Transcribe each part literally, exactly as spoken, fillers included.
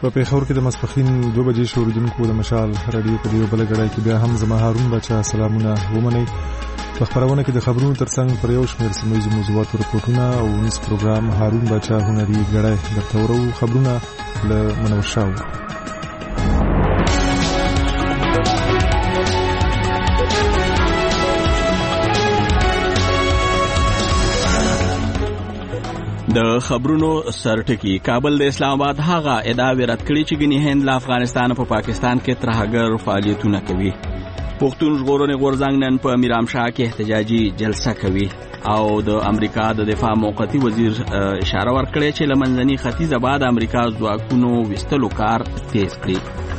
په پیښور کې د ماسپښین دوه بجې شو اوریدونکو د مشال رادیو په دیو بل غړای کې بیا هم زما هارون بچا سلامونه ومنئ. په خبرونه کې د خبرونو ترڅنګ پر یو شمېر سیمه ییزو موضوعاتو رپورټونه او نس پروګرام هارون بچا هنري غړای درته ورو خبرونه له منور شاو. د خبرونو سرټکی کابل د اسلام آباد هغه ادعا رد کړي چې ګنې هند له افغانستان په پاکستان کې ترهګر فعالیتونه کوي. پښتون ژغورنې غورځنګ نن په میرامشاه کې احتجاجي جلسه کوي او د امریکا د دفاع موقتی وزیر اشاره ورکړې چې له منځني ختیځه بعد امریکا ځواکونو وستلو کار تیز کړي.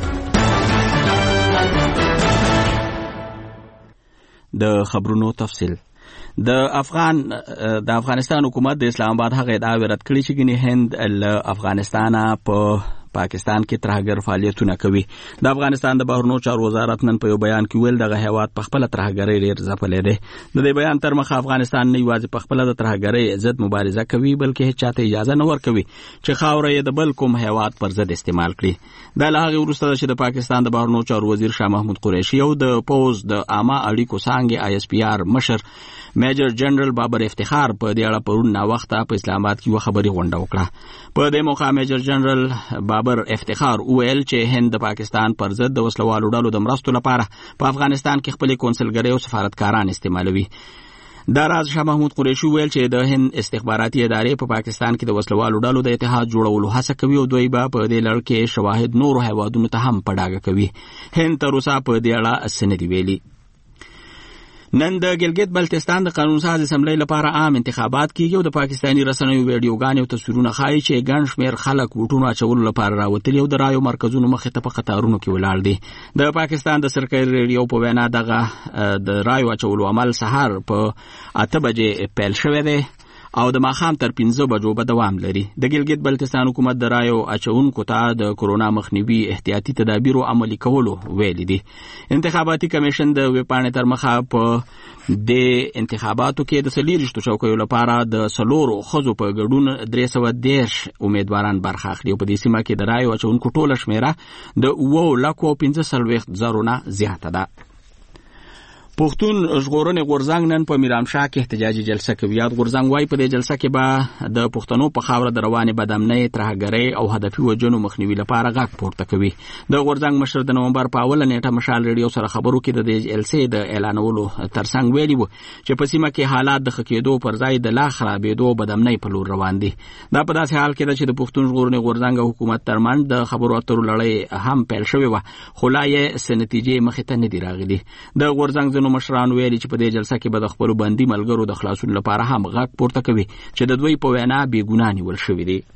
د خبرونو تفصیل. د افغان د افغانستان حکومت د اسلام آباد هغه ادعا رد کړي چې ګنې هند له افغانستان په پاکستان کې ترهګر فعالیتونه کوي. د افغانستان د بهرنیو چارو وزارت نن په یو بیان کې ویل دغه هیواد په خپل ترهګرۍ ډېر ځپلی دی. د دې بیان تر مخه افغانستان نه یوازې په خپل د ترهګرۍ ضد مبارزه کوي بلکې هیڅ چاته اجازه نه ورکوي چې خاوره یې د بل کوم هیواد پر ضد استعمال کړي. دا له هغې وروسته چې د پاکستان د بهرنیو چارو وزیر شاه محمود قریشي او د پوز د عامه اړیکو څانګې آی اس پی آر مشر میجر جنرال بابر افتخار په دې اړه پرون ناوخته په اسلام آباد کې یوه خبري غونډه وکړه. په دې موقع میجر جنرال بابر افتخار وویل چې هند د پاکستان پر ضد د وسلوالو ډلو د مرستو لپاره په افغانستان کې خپلې کونسلګرۍ او سفارتکاران استعمالوي. دا راز شاه محمود قریشي ویل چې د هند استخباراتي ادارې په پاکستان کې د وسلوالو ډلو د اتحاد جوړولو هڅه کوي او دوی به په دې لړ کې شواهد نورو هیوادونو ته هم په ډاګه کوي. هند تر اوسه په دې اړه څه نه دي ویلي. نن د ګلګت بلتستان د قانون ساز اسمبلی لپاره عام انتخابات کیږي او د پاکستاني رسنیو ویډیوګانې او تصویرونه ښایي چې ګڼ شمېر خلک ووټونو اچولو لپاره راوتلي او د رایو مرکزونو مخې ته په قطارونو کې ولاړ دي. د پاکستان د سرکاري ریډیو په وینا دغه د رایو اچولو عمل سهار په اته بجې پیل شوی دی او د ماښام تر پنځه بجو به دوام لري. د ګلګت بلتستان حکومت د رایو اچونکو ته د کرونا مخنیوي احتیاطي تدابیرو عملي کولو ویلي دي. انتخاباتي کمیشن د ویبپاڼې تر مخه په د انتخاباتو کې د څلېرویشتو چوکیو لپاره د څلورو ښځو په ګډون درې سوه دېرش امیدواران برخه اخلي او په دې سیمه کې د رایو اچونکو ټوله شمېره د اوو لکو او پنځه څلوېښت زرو نه زیاته ده. پښتون ژغورنې غورځنګ نن په میرامشاه کې احتجاجي جلسه کوي. یاد غورځنګ وایي په دې جلسه کې به د پښتنو په خاوره د روانې بدامنۍ ترهګرۍ او هدفي وژنو مخنیوي لپاره غږ پورته کوي. د غورځنګ مشر د نومبر په اوله نیټه مشال ریډیو سره خبرو کې د دې جلسې د اعلانولو ترڅنګ ویلي وو چې په سیمه کې حالات د ښه کېدو پر ځای د لا خرابېدو بدامنۍ په لور روان دي. دا په داسې حال کې ده چې د پښتون ژغورنې غورځنګ او حکومت ترمنځ د خبرو اترو لړۍ هم پیل شوې وه خو لا یې څه نتیجې مخې ته نه دي راغلي. د غورځنګ ځینو مشرانو ویلي چې په دې جلسه کې به د خپلو بندي ملګرو د خلاصون لپاره هم غږ پورته کوي چې د دوی په وینا بې ګناه نیول شوي دي.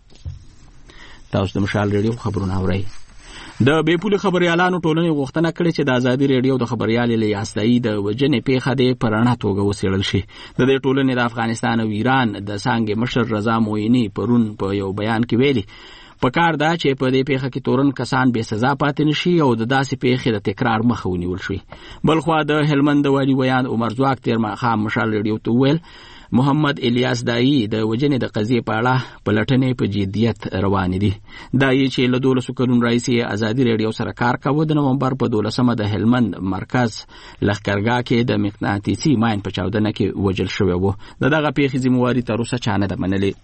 تاسو د مشال ریډیو خبرونه اورئ. د بې پولې خبریالانو ټولنې غوښتنه کړې چې د ازادي ریډیو د خبریال الیاسدایي د وژنې پیښه دې په رڼه توګه وڅېړل شي. د دې ټولنې د افغانستان او ایران د څانګې مشر رضا مویني پرون په یو بیان کې ویلي په کار ده چې په دې پیښه کې تورن کسان بې سزا پاتې نشي او د داسې پیښې د تکرار مخه ونیول شي. بلخوا د هلمند د والي ویان عمر ځواک تېر ماښام مشال ریډیو ته وویل محمد الیاسدایي د وژنې د قضیې په اړه پلټنې په جدیت روانې دي. دا یې چې له دولسو کلونو راهیسې ازادي ریډیو سره کار کوه د نومبر په دولسمه د هلمند مرکز لښکرګاه کې د مقناطیسي ماین په چاودنه کې وژل شوی و. د دغه پیښې ذمهواري تر اوسه چا نه ده منلې.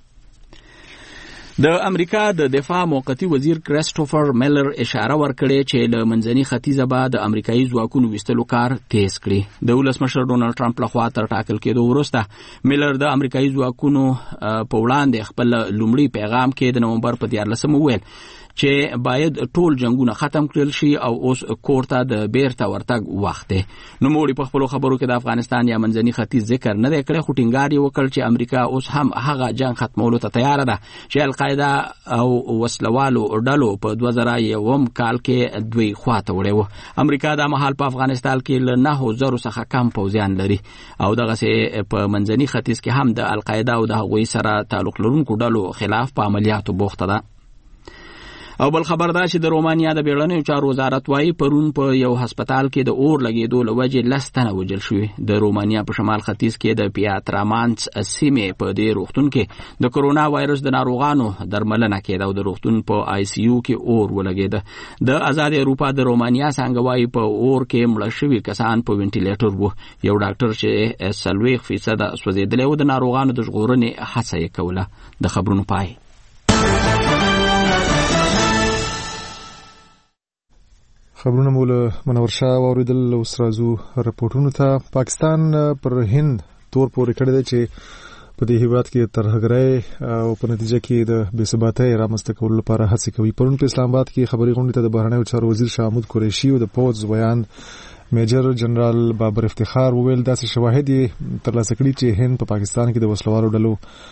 د امریکا د دفاع موقتی وزیر کریسټوفر میلر اشاره ورکړې چې له منځني ختیځه به د امریکایي ځواکونو ویستلو کار تیز کړي. د ولسمشر ډونالډ ټرمپ لخوا تر ټاکل کېدو وروسته میلر د امریکایي ځواکونو په وړاندې خپل لومړي پیغام کې د نومبر په دیارلسمه وویل چې باید ټول جنگونه ختم کړل شي او اوس کور ته د بیرته ورتګ وخت دی. نوموړي په خپلو خبرو کې د افغانستان یا منځني ختیځ ذکر نه دی کړی خو ټینګار یې وکړ چې امریکا اوس هم هغه جنګ ختمولو ته تیاره ده چې القاعده او وسلوالو ډلو په دوه زره یوم کال کې دوی خواته وړی و. امریکا دا مهال په افغانستان کې له نهو زرو څخه کم پوځیان لري او دغسې په منځني ختیځ کې هم د القاعده او د هغوی سره تعلق لرونکو ډلو خلاف په عملیاتو بوخته ده. او بل خبر دا چې د رومانیا د بیړنیو چارو وزارت وايي پرون په یو هسپتال کې د اور لګېدو له وجې لس تنه وژل شوي. د رومانیا په شمال ختیځ کې د پیاترامانس سیمې په دې روغتون کې د کرونا وایرس د ناروغانو درملنه کېده او د روغتون په آی سی یو کې اور ولګېده. د آزاد اروپا د رومانیا څنګه وايي په اور کې مړه شوي کسان په وینټیلیټر وو. یو ډاکټر چې څلوېښت فیصده سوځېدلی و د ناروغانو د ژغورنې هڅه یې کوله. د خبرونو پای. خبرونه مو له منور شاه واوریدل. اوس راځو راپورټونو ته. پاکستان پر هند تور پورې کړی دی چې په دې هیواد کې ترهګرۍ او په نتیجه کې د بې ثباتۍ رامنځته کولو لپاره هڅې کوي. پرون په اسلام آباد کې خبري غونډې ته د بهرنیو چارو وزیر شاه محمود قریشي او د پوځ ویان میجر جنرال بابر افتخار وویل داسې شواهد یې ترلاسه کړي چې هند په پاکستان کې د وسلوالو ډلو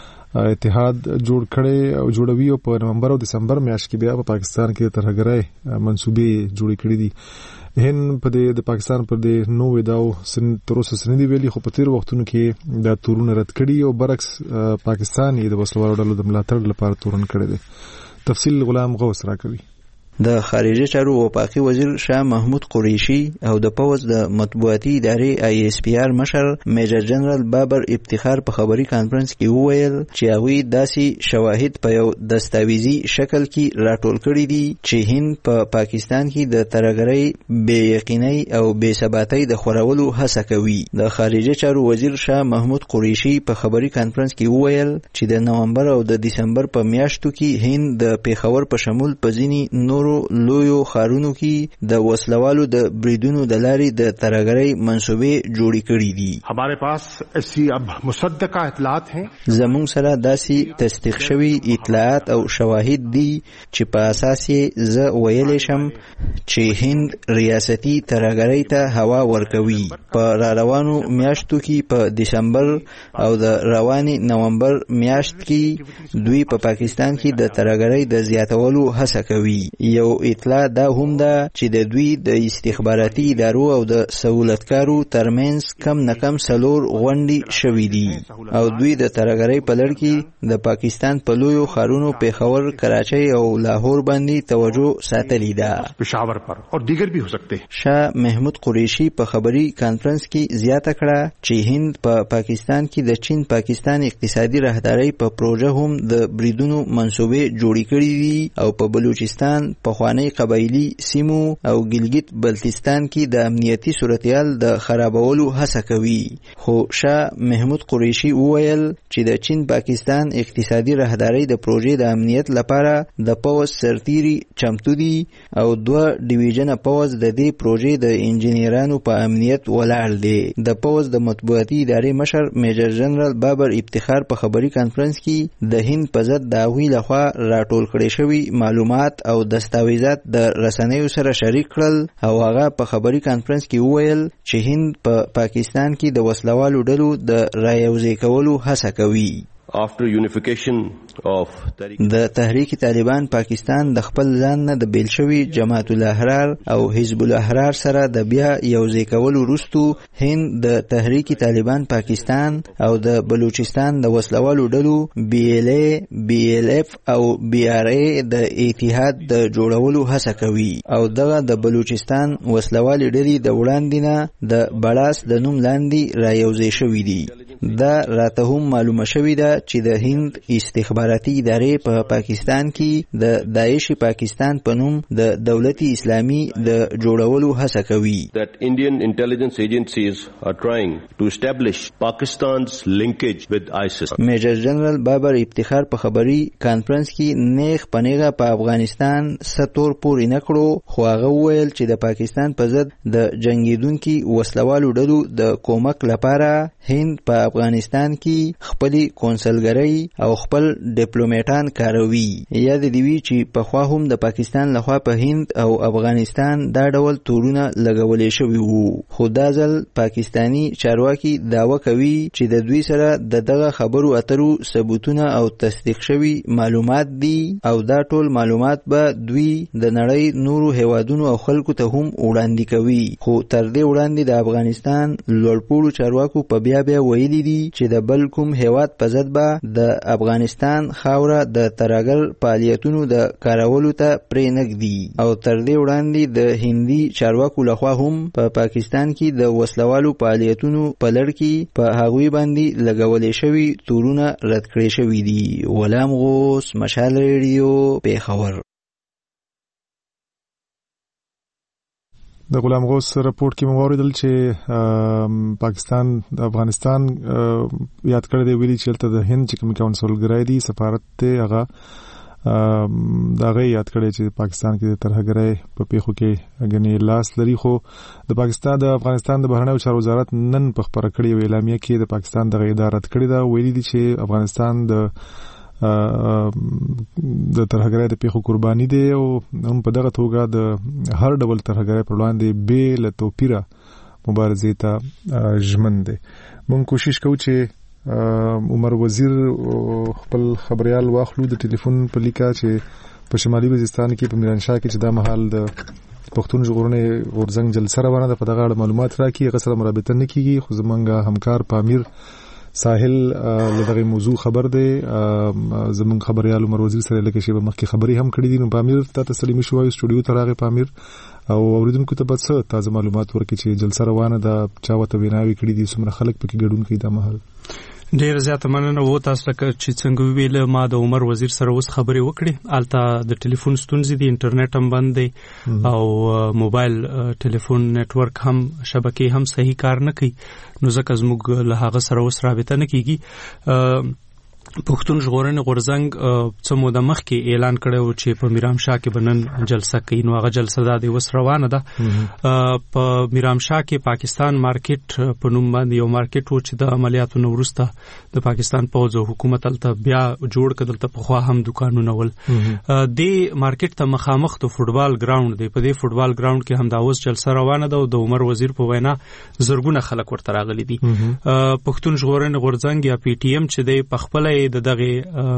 اتحاد جوړ کړي او جوړوي او په نومبر او دسمبر میاشت کې بیا په پاکستان کې ترهګرۍ منسوبې جوړې کړې دي. هند په د پاکستان پر د نو وداو سن تر اوسه سندې ویلي خو په تیر وختونو کې د تورونه رد کړي او برعکس پاکستان یې د وسلوالو ډلو د ملاتړ لپاره تورن کړی دی. تفصیل غلام غوث راکوي. د خارجه چارو وفاقي وزیر شاه محمود قریشي او د پوز د مطبوعاتي ادارې آی ایس پی آر مشر میجر جنرال بابر افتخار په خبري کانفرنس کې وویل چې هغوی داسې شواهد په یو دستاویزي شکل کې راټول کړي دي چې هند په پا پاکستان کې د ترهګرۍ بې یقینۍ او بې ثباتۍ د خورولو هڅه کوي. د خارجه چارو وزیر شاه محمود قریشي په خبري کانفرنس کې وویل چې د نومبر او د دسمبر په میاشتو کې هند د پیښور په شمول په ځینې نور لویو خارونو کې د وسلوالو د بریدونو د لارې د ترهګرۍ منسوبې جوړې کړې دي. हमारे पास ऐसी अब मुसद्दका इतलात हैं. زموږ سره داسې تصدیق شوي اطلاعات او شواهد دي چې په اساس یې زه ویلی شم چې هند ریاستي ترهګرۍ ته هوا ورکوي. په را روانو میاشتو کې په دسمبر او د روانې نومبر میاشت کې دوی په پا پاکستان کې د ترهګرۍ د زیاتولو هڅه کوي. یو اطلاع دا هم ده چې د دوی د استخباراتي ادارو او د سہولتکارو ترمنځ کم نه کم څلور غونډې شوې دي او دوی د ترهګرۍ په لړ کې د پاکستان په لویو ښارونو پیښور، کراچۍ او لاهور باندې توجه ساتلې ده. پېښور پر او دیگر بھی هو سکتے. شاه محمود قریشي په خبري کانفرنس کې زیاته کړه چې هند په پا پاکستان کې د چین پاکستان اقتصادي راهدارۍ په پروژه هم د بریدونو منسوبې جوړې کړې دي او په بلوچستان پخوانی قبایلی سیمو او ګلګت بلتستان کې د امنیتي صورتحال د خرابولو هڅه کوي. خو شاه محمود قریشي وویل چې د چین پاکستان اقتصادي راهدارۍ د پروژې د امنیت لپاره د پوځ سرتیري چمتو دي او دوه ډیویژنه پوځ د دې پروژې د انجینرانو په امنیت ولاړ دي. د پوځ د مطبوعاتي ادارې مشر میجر جنرال بابر افتخار په خبري کانفرنس کې د هند په ضد د هغوی لخوا راټول کړي شوي معلومات او دستاویزات د رسنیو سره شریک کړل او هغه په خبري کانفرنس کې وویل چې هند په پا پاکستان کې د وسلوالو ډلو د رایوځای کولو هڅه کوي. After unification of د تحریک طالبان پاکستان د خپل ځان نه د بیل شوي جماعت الاحرار او حزب الاحرار سره د بیا یوځای کولو وروستو هند د تحریک طالبان پاکستان او د بلوچستان د وسلوالو ډلو بی ال ای، بی ال اف او بی آر ای د اتحاد د جوړولو هڅه کوي او دغه د بلوچستان وسلوالي ډلې د وړاندې نه د بړاس د نوم لاندې را یوځای شوي دي. دا راته هم معلومه شوې ده چې د هند استخباراتي ادارې په پا پاکستان کې د داعش پاکستان په نوم د دولت اسلامي د جوړولو هڅه کوي. That Indian intelligence agencies are trying to establish Pakistan's linkage with ISIS. میجر جنرال بابر افتخار په خبري کانفرنس کې نیغ پنیغه په افغانستان ستور پورې نکړو خو هغه وویل چې د پاکستان په ضد د جنگیدونکو وسلوالو ډلو د کومک لپاره هند په افغانستان کې خپل کونسلګری او خپل ډیپلوماټان کاروي. یاد دی وی چې په خوا هم د پاکستان لخوا په هند او افغانستان دا ډول تورونه لګولې شوی وو. خو دا ځل پاکستانی چارواکي داوا کوي چې د دوی سره د دغه خبرو اترو ثبوتونه او تصدیق شوی معلومات دي او دا ټول معلومات به دوی د نړۍ نورو هیوادونو او خلکو ته هم وړاندې کوي. خو تر دې وړاندې د افغانستان لوړپوړو چارواکو په بیا بیا ویلي ویلي دي چې د بل کوم هیواد په ضد به د افغانستان خاوره د ترهګر فعالیتونو د کارولو ته پرې نږدي او تر دې وړاندې د هندي چارواکو لخوا هم په پا پاکستان کې د وسلوالو فعالیتونو په لړ کې په هغوی باندې لګولې شوي تورونه رد کړي شوي دي. غلام غوث، مشال ریډیو، پیښور. د غلام غوث رپورټ کې مو اوریدل چې پاکستان د افغانستان یاد کړی دی، ویلي چې دلته د هند چې کوم کونسلګرای دی سفارت ته هغه دا غي یاد کړی چې پاکستان کې د ترهګرۍ په پیښو کې غني لاس لري. خو د پاکستان د افغانستان د بهرنیو چارو وزارت نن په خبره کړې اعلامیه کې د پاکستان د ادارې کړی دا ویلي دي چې افغانستان د د ترهګرۍ د پیښو قرباني دی او هم په دغه توګه د هر ډول ترهګرۍ پر وړاندې بې له توپیره مبارزې ته ژمن دی. موږ کوشش کوو چې عمر وزیر خپل خبريال واخلو د ټلیفون په لیکه چې په شمالي وزیرستان کې په میرانشاه کې چې دا محل د پښتون ژغورنې غورځنګ جلسه روانه ده، په دغه اړه معلومات راکړي. هغه سره مرابطه نه کیږي، خو زمونږ همکار پامیر ساحل له دغه موضوع خبر دی. زمونږ خبريال عمر وزیر سره لکه شی به مخکې خبري هم کړې دي. نو پامیر ته تسلیم شو او سټوډیو ته راغی پامیر او اوریدونکو ته بس تازه معلومات ورکړي چې جلسه روانه ده، چا وته ویناوي کړې دي، څومره خلک پکې ګډون کوي. دا محل ډیر زیاته مننه وو تاسو ته چې څنګه ویل ما د عمر وزیر سره اوس خبرې وکړې. الته د ټلیفون ستونزې دي، انټرنیټ هم بند دی او موبایل ټلیفون نتورک هم شبکې هم صحیح کار نه کوي، نو ځکه زموږ له هغه سره اوس رابطه نه کیږي. پښتون ژغورنې غورځنګ څه موده مخکې اعلان کړی و چې په میرامشاه کې بنن جلسه کوي، نو هغه جلسه دا د وس روانه ده. په میرامشاه کې پاکستان مارکیټ په نوم باندې یو مارکیټ و چې د عملیاتو نو وروسته د پاکستان پوځ او حکومت الته بیا جوړ کړل، ته په خوا هم دکانونه ول. د مارکیټ ته مخامخ د فوټبال ګراوند دی، په دې فوټبال ګراوند کې هم دا اوس جلسه روانه ده او د عمر وزیر په وینا زرګونه خلک ورته راغلي دي. پښتون ژغورنې غورځنګ یا پی ټی ایم چې د پخپله د دغه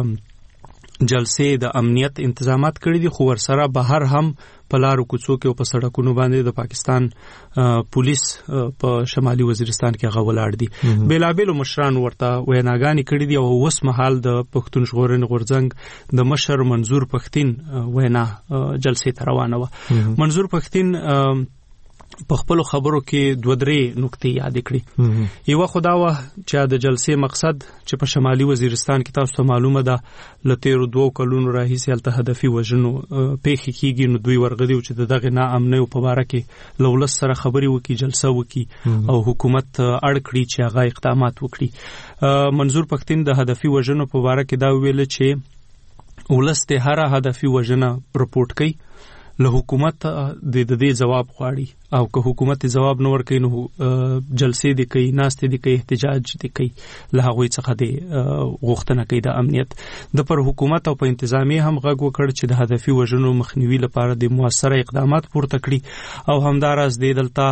جلسې د امنیت انتظامات کړی دي، خو ورسره بهر هم په لارو کوڅو کې او په سړکونو باندې د پاکستان پولیس په شمالي وزیرستان کې هغه ولاړ دي. بیلابیلو مشران ورته ویناګانې کړي دي او اوس مهال د پښتون ژغورنې غورځنګ د مشر منظور پښتين وینا جلسې ته روانه و. منظور پښتين په خپل خبرو کې دوه درې نکتې یاد کړې. یو خدا و چې د جلسې مقصد چې په شمالي وزیرستان کې تاسو ته معلومه ده لتیر دوه کلونو راهیسې الته هدفي وژنو پیښې کیږي، نو دوی ورغدي چې دغه ناامنۍ په اړه کې لولس سره خبري وکړي، جلسه وکړي او حکومت اړ کړي چې هغه اقدامات وکړي. منظور پښتين د هدفي وژنو په اړه کې دا ویل چې ولسته هر هدفي وژنه رپورټ کوي، له حکومت د دې جواب غواړي او که حکومت جواب نه ورکړي نو جلسې دي کوي، ناستې دي کوي، احتجاج دي کوي، له هغه څخه د غوښتنه کوي د امنیت. د پر حکومت او په انتظامی هم غږ وکړ چې د هدفي وژنو مخنیوي لپاره د موثره اقدامات پورته کړي او همداراز د دلته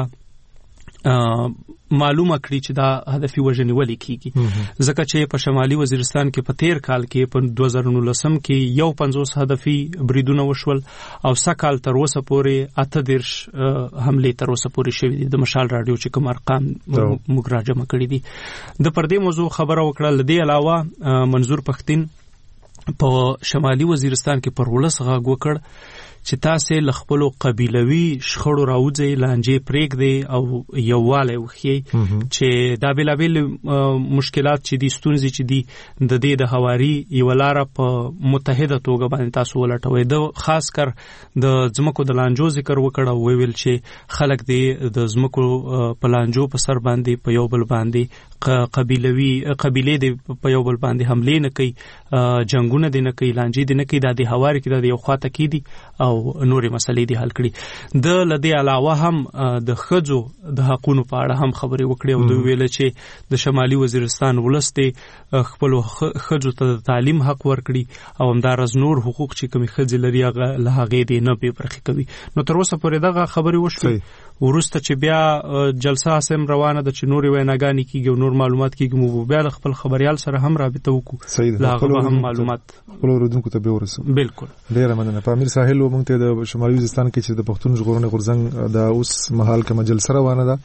معلومه کړی چې دا هدفي وژنې ولې کیږي، ځکه چې په شمالي وزیرستان کې په تیر کال کې په دوه زره نولسم کې یو پنځوس هدفي بریدونه وشول او سکهال تر اوسه پورې اته دېرش حملې تر اوسه پورې شوې دي. د مشال رادیو چې کوم ارقام موږ راجمع کړي دي د پر دې موضوع خبره وکړه. لدې علاوه منظور پښتين په شمالي وزیرستان کې پر ولس غږ وکړ چې تاسو له خپل قبيلوي شخړو راوځي، لانجې پرېږدي او یووالی وخی چې دا بیلابیل مشکلات چې دي، ستونزې چې دي، د دې د هواري یو لار په متحده توګه باندې تاسو ولټوي. د خاص کر د ځمکو د لانجو ذکر وکړ او ویل چې خلک دې د ځمکو په لانجو په سر باندې په یو بل باندې قبيلوي قبيله دې په یو بل باندې حمله نه کوي، جنگونه دې نه کوي، لانجې دې نه کوي، د هواري کې د یو خواته کې دي او نورې مسلې دي حل کړي. د لدې علاوه هم د خځو د حقوقو په اړه هم خبرې وکړې او دوی ویل چې د شمالي وزیرستان ولسته خپل خځو ته تعلیم حق ورکړي او همدارز نور حقوق چې کوم خځې لري هغه له هغه دې نه به برخه کوي. نو تر اوسه پورې دغه خبرې وشوې، ورسته چې بیا جلسه سم روانه ده چې نورې ویناګانې کیږي او نور معلومات کیږي، مو بیا خپل خبريال سره هم رابطه وکړو، لا هم معلومات خپل ورودونکو ته به ورسو. بالکل ډیر مننه. پامیر ساحل ومنته د شمالي وزیرستان کې چې د پښتون ژغورنې غورځنګ د اوس مهال کې مجلس روانه ده،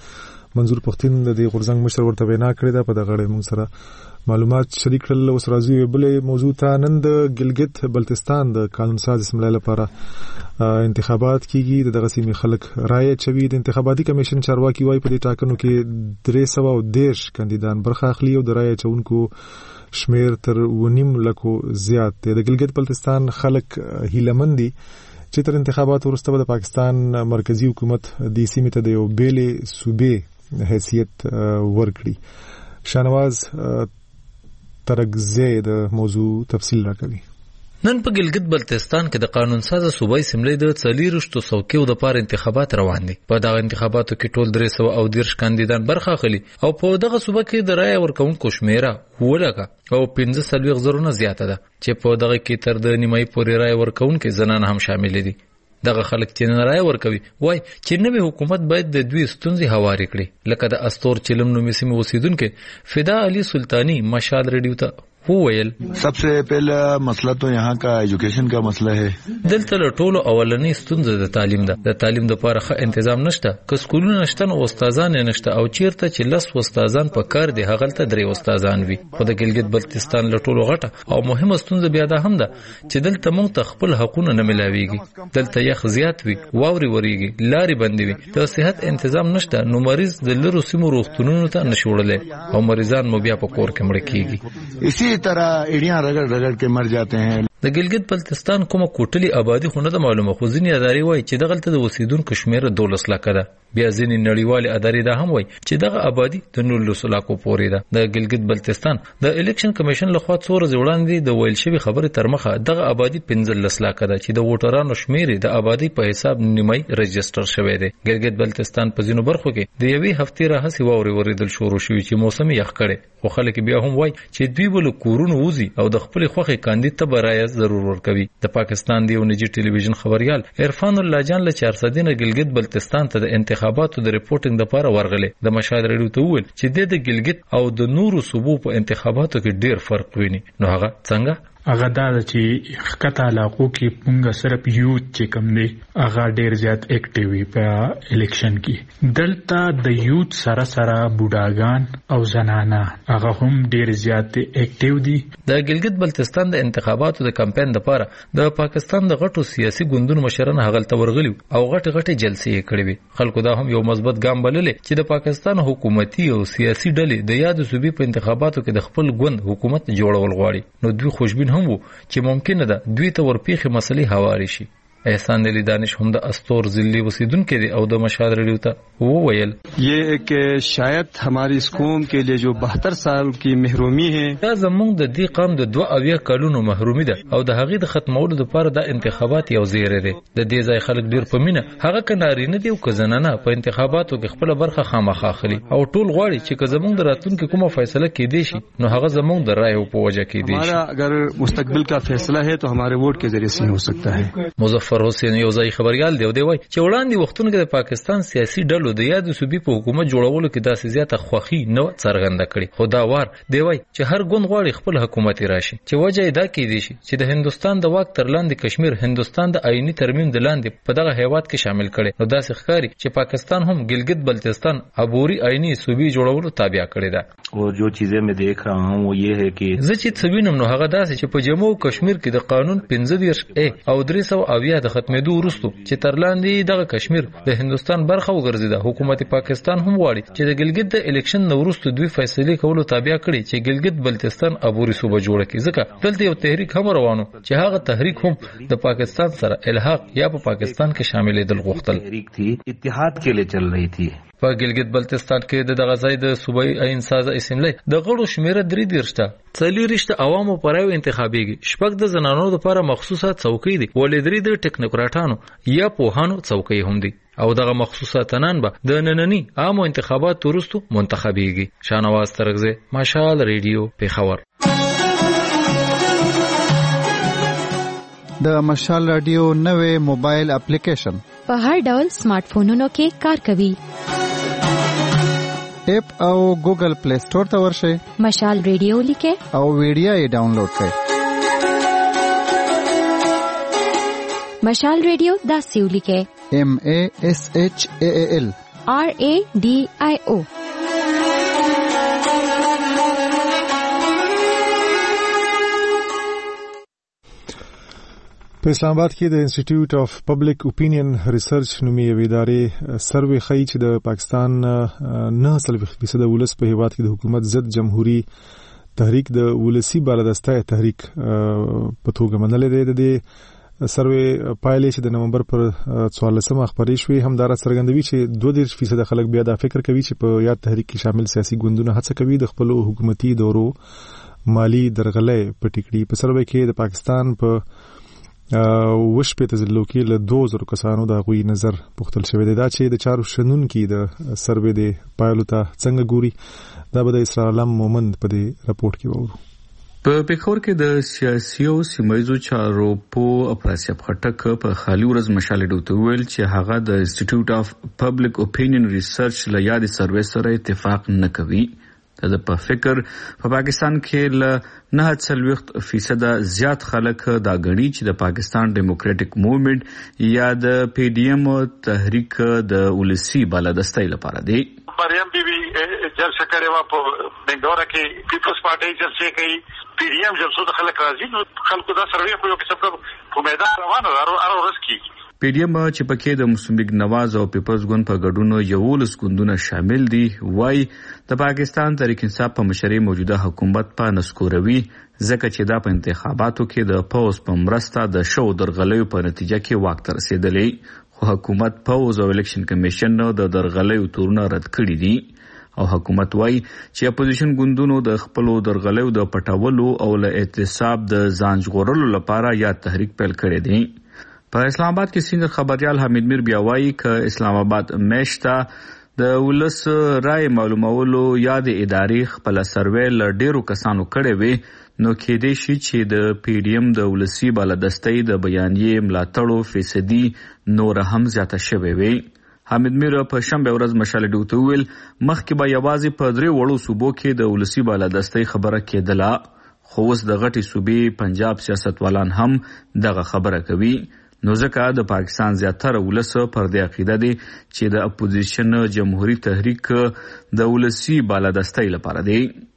منظور پښتين د غورزنګ مشر ورته وینا کړې ده. په دغه اړه موږ سره معلومات شریک کړل. اوس راځي بلې موضوع ته. نن د ګلګت بلتستان د قانون ساز اسمبلی لپاره انتخابات کیږي. دغه سیمې خلک رائے چوي. د انتخاباتي کمیشن چارواکي وايي په دې ټاکنو کې درې سوه او دېرش کاندیدان برخه اخلي او د رائے چونکو شمیر تر ونیم لکو زیات دی. د ګلګت بلتستان خلک هیلمن دي چې تر انتخابات وروسته د پاکستان مرکزی حکومت د سیمې ته د یو بیلې صوبې حیثیت ورکړي. شانواز ترګزی د موضوع تفصیل راکوي. نن په ګلګت بلتستان کې د قانون ساز صوبای سیملې د څلورشتو څوکیو د پاره انتخابات روان دي. په دغه انتخاباتو کې ټول درې سوه او دېرش کاندیدان برخه اخلي او په دغه صوبه کې د رائے ورکوونکو شمیره ولګه او پنځه سلويغ زرونه زیاته ده چې په دغه کې تر د نیمای پورې رائے ورکوونکو زنان هم شامل دي. دغه خلک چې نه رائے ورکوي وای چې نوې حکومت باید د دوی ستونزې هواري کړي. لکه د استور چلم نومي سیمې اوسیدونکو فدا علي سلطانی مشال ریډیو ته وویل सबसे पहला मसला तो यहाँ का एजुकेशन का मसला है. دلته له ټولو اولنۍ ستونزه د تعلیم ده. د تعلیم لپاره ښه تنظیم نشته. که سکولونه نشته نو استادان نشته او چیرته چې لس استادان په کار دي هغلته درې استادان وي. خو د ګلګت بلتستان له ټولو غټه او مهمه ستونزه بیا ده هم ده چې دلته موږ ته خپل حقونه نه ملاويږي. دلته یخ زیات وي، واوري وريږي، لاري بندي وي، د صحت تنظیم نشته نو مریض د لرو سیمو روغتونونو ته نشوړلې او مریضان مو بیا په کور کې مړ کیږي. इसी तरह एड़ियां रगड़ रगड़ के मर जाते हैं. د ګلګت بلتستان کومه کوټلی آبادی خو نه د معلومه خو ځینې ادارې وایي چې دغلته د اوسیدونکو شمیر دولس لکه ده. بیا ځینې نړیوالې ادارې دا هم وایي چې دغه آبادی د نولس لکو پورې ده. د ګلګت بلتستان د الیکشن کمیشن لخوا څو ورځې وړاندې د ویل شوی خبرې تر مخه دغه آبادی پنځلس لکه ده چې د ووټرانو شمیر د آبادی په حساب نیمای رجستر شوی دی. ګلګت بلتستان په ځینو برخو کې د یوې هفتې راهیسې واورې ورېدل شروع شوي چې موسم یخ کړي. خو خلک بیا هم وایي چې دوی به له کورونو وځي او د خپلې خوښې کاندید ته به رایه ضرور ورکوي. د پاکستان دی یو نجی ټلویزیون خبريال عرفان الله جان له چار سدینه ګلګت بلتستان ته د انتخاباتو د ریپورتینګ لپاره ورغله. د مشاهد ریډیو ته وویل چې د ګلګت او د نورو صوبو په انتخاباتو کې ډیر فرق ویني. نو هغه څنګه هغه دا چې خکته علاقو کې پونګه صرف یوت چې کم دی هغه ډیر زیات اکټیو وي په الیکشن کې. دلته د یوت سره سره بوډاګان او زنانه هغه هم ډیر زیات اکټیو دي. د ګلګت بلتستان د انتخاباتو د کمپاین لپاره د پاکستان د غټو سیاسي ګوندونو مشران هغلته ورغلي او غټ غټ جلسې کړې وي. خلکو دا هم یو مثبت ګام بللې چې د پاکستان حکومتي او سیاسي ډلې د یاد صوبې په انتخاباتو کې د خپل ګوند حکومت جوړول غواړي. نو دوی خوشبین هم وو چې ممکنه ده دوی ته ورپیخي مسلې هواري شي. احسان علی دانش هم د استور ضلعي اوسیدونکو دی او د مشاهد ریډیو ته وویل یہ ایک شاید ہماری اس قوم کے لیے جو بہتر سال کی محرومی ہے. دا زمونږ د دې قوم د دوه اویا کلونو محرومي ده او د هغې د ختمولو لپاره د انتخابات یو زیری دی. د دې ځای خلک ډیر په مینه هغه که نارینه دي او که زنانه په انتخاباتو کې خپل برخه خامخا اخلي او ټول غواړي چې که زمونږ د راتلونکي کومه فیصله کېدی شي نو هغه زمونږ د رایو په وجه کېدی شي. اگر مستقبل کا فیصلہ ہے تو ہمارے ووٹ کے ذریعے سے ہو سکتا ہے. مظفر حسین یو ځای خبريال دی او دی وای چې وړاندې وختونو کې د پاکستان سیاسي ډلو د یاد صوبې په حکومت جوړولو کې داسې زیاته خوخي نو څرګنده کړي. خو دا وار دی وای چې هر ګوند غواړي خپل حکومت راشي چې وجه دا کېدی شي چې د هندستان د واک تر لاندې کشمیر هندستان د آئینی ترمیم د لاندې په دغه هیواد کې شامل کړي. نو داسې ښکاري چې پاکستان هم ګلګت بلتستان عبوري آئینی صوبې جوړولو تابع کړي ده. और जो चीजें मैं देख रहा हूँ वो ये है कि زه چې څوینم نو هغه داسې چې په جموں او کشمیر کې د قانون پنځه دېرش ا او درې سوه اویا د ختمېدو وروسته چې تر لاندې دغه کشمیر د هندستان برخه وګرځیده. حکومت پاکستان هم غواړي چې د ګلګت د الیکشن نو وروسته دوی فیصله کولو تابع کړي چې ګلګت بلتستان عبوري صوبه جوړه کړي. ځکه دلته یو تحریک هم روانو چې هغه تحریک هم د پاکستان سره الحاق یا په پاکستان کې شاملېدل غوښتل. तहरीक थी इत्तेहाद के लिए चल रही थी. په ګلګت بلتستان کې د دغه ځای د صوبایي آئین سازه اسمبلی د غړو شمیره درې دېرش ته څلېرویشت عوامو پر یو انتخابېږي. شپږ د زنانو لپاره مخصوصه څوکۍ دي ولې درې د ټکنوکراټانو یا پوهانو څوکۍ هم دي او دغه مخصوصه تنان به د ننني عامو انتخابات وروسته منتخبېږي. شانواز ترغزی مشال ریډیو پیښور. د مشال رادیو نوې موبایل اپلیکیشن په هر ډول سمارټ فونونو کې کار کوي. اپ او ګوګل پلی سٹور ته ورشئ. مشال ریډیو لیکه او ویډیو یې ډاونلوډ کړئ. مشال ریډیو دا سیو لیکه M A S H A A L آر اے ډي آی او. په اسلام آباد کې د انسټیټیوټ اف پبلک اوپینین ریسرچ نومي یوې ادارې سروې ښیي چې د پاکستان نه څلوېښت فیصده ولس په هیواد کې د حکومت ضد جمهوري تحریک د ولسی بالادستی تحریک په توګه منلې ده. د دې سروې پایلې چې د نومبر پر څوارلسمه خبرې شوې همدارا څرګندوي چې دوه دېرش فیصد خلک بیا دا فکر کوي چې په یاد تحریک کې شامل سیاسي ګوندونه هڅه کوي د خپل حکومتي دورو مالی درغلۍ پټې کړي. په سروې کې د پاکستان په وش په تزلو کې له دوه زره کسانو د غوي نظر پوښتل شوی دی دا چې د چارو شنن کې د سروې د پایلو ته څنګه ګوري. دا به د اسرائیل مومند په دې راپورټ کې وورو. په پیښور کې د سیاسي او سیمایي چارو په افراسیاب خټک په خالي ورځ مشال ډوته ویل چې هغه د انسټیټیوټ اف پبلک اوپینین ریسرچ له یاد سروې سره اتفاق نه کوي. د په فکر په پاکستان کې له نه څلوېښت فیصد زیات خلک دا غړي چې د پاکستان ډیموکراټک موومېنټ یا د پی ډی ایم تحریک د ولسی بالادستۍ لپاره دی. مریم بیبي جلسه کړې و په بنګورا کې پیپلز پارټي جلسه کوي پی ډی ایم جلسه د خلک راځي خلکو دا سروې په یو قسم په میدان روانه ده هر ورځ کې. پی ډی ایم چې پکې د مسلم لیگ نواز او پیپلز ګوند په ګډون یولس ګوندونه شامل دي وای د پاکستان تحریک انصاف په مشرۍ موجوده حکومت په نسکوروي ځکه چې دا په انتخاباتو کې د پوز په مرسته د شو درغلیو په نتیجه کې واک ته رسیدلی خو حکومت پوز او الیکشن کمیشن د درغلیو تورونه رد کړي دي او حکومت وای چې اپوزیشن ګوندونو د خپل درغلیو د پټولو او له اعتصاب د ځان ژغورلو لپاره یا تحریک پیل کړي دي. په اسلام آباد کې سینګر خبريال حمید میر بیا وایي ک اسلام آباد میشتا د ولس رائے معلومولو یاد ادارې خپل سروې ل ډیرو کسانو کړي وي نو کې دې شي چې د پی ډی ایم د ولسی بالادستۍ د بیانیې ملاتړو فیصدي نور هم زیاته شوي وي. حمید میر په شنبه ورځ مشال ډوته ویل مخکې به یوازې په درې وړو صوبو کې د ولسی بالادستۍ خبره کېدله خو اوس د غټي صوبې پنجاب سیاستوالان هم دغه خبره کوي. نو ځکه د پاکستان زیاتره ولس پر دې عقیده دي چې د اپوزیشن جمهوری تحریک د ولسی بالادستۍ لپاره دی.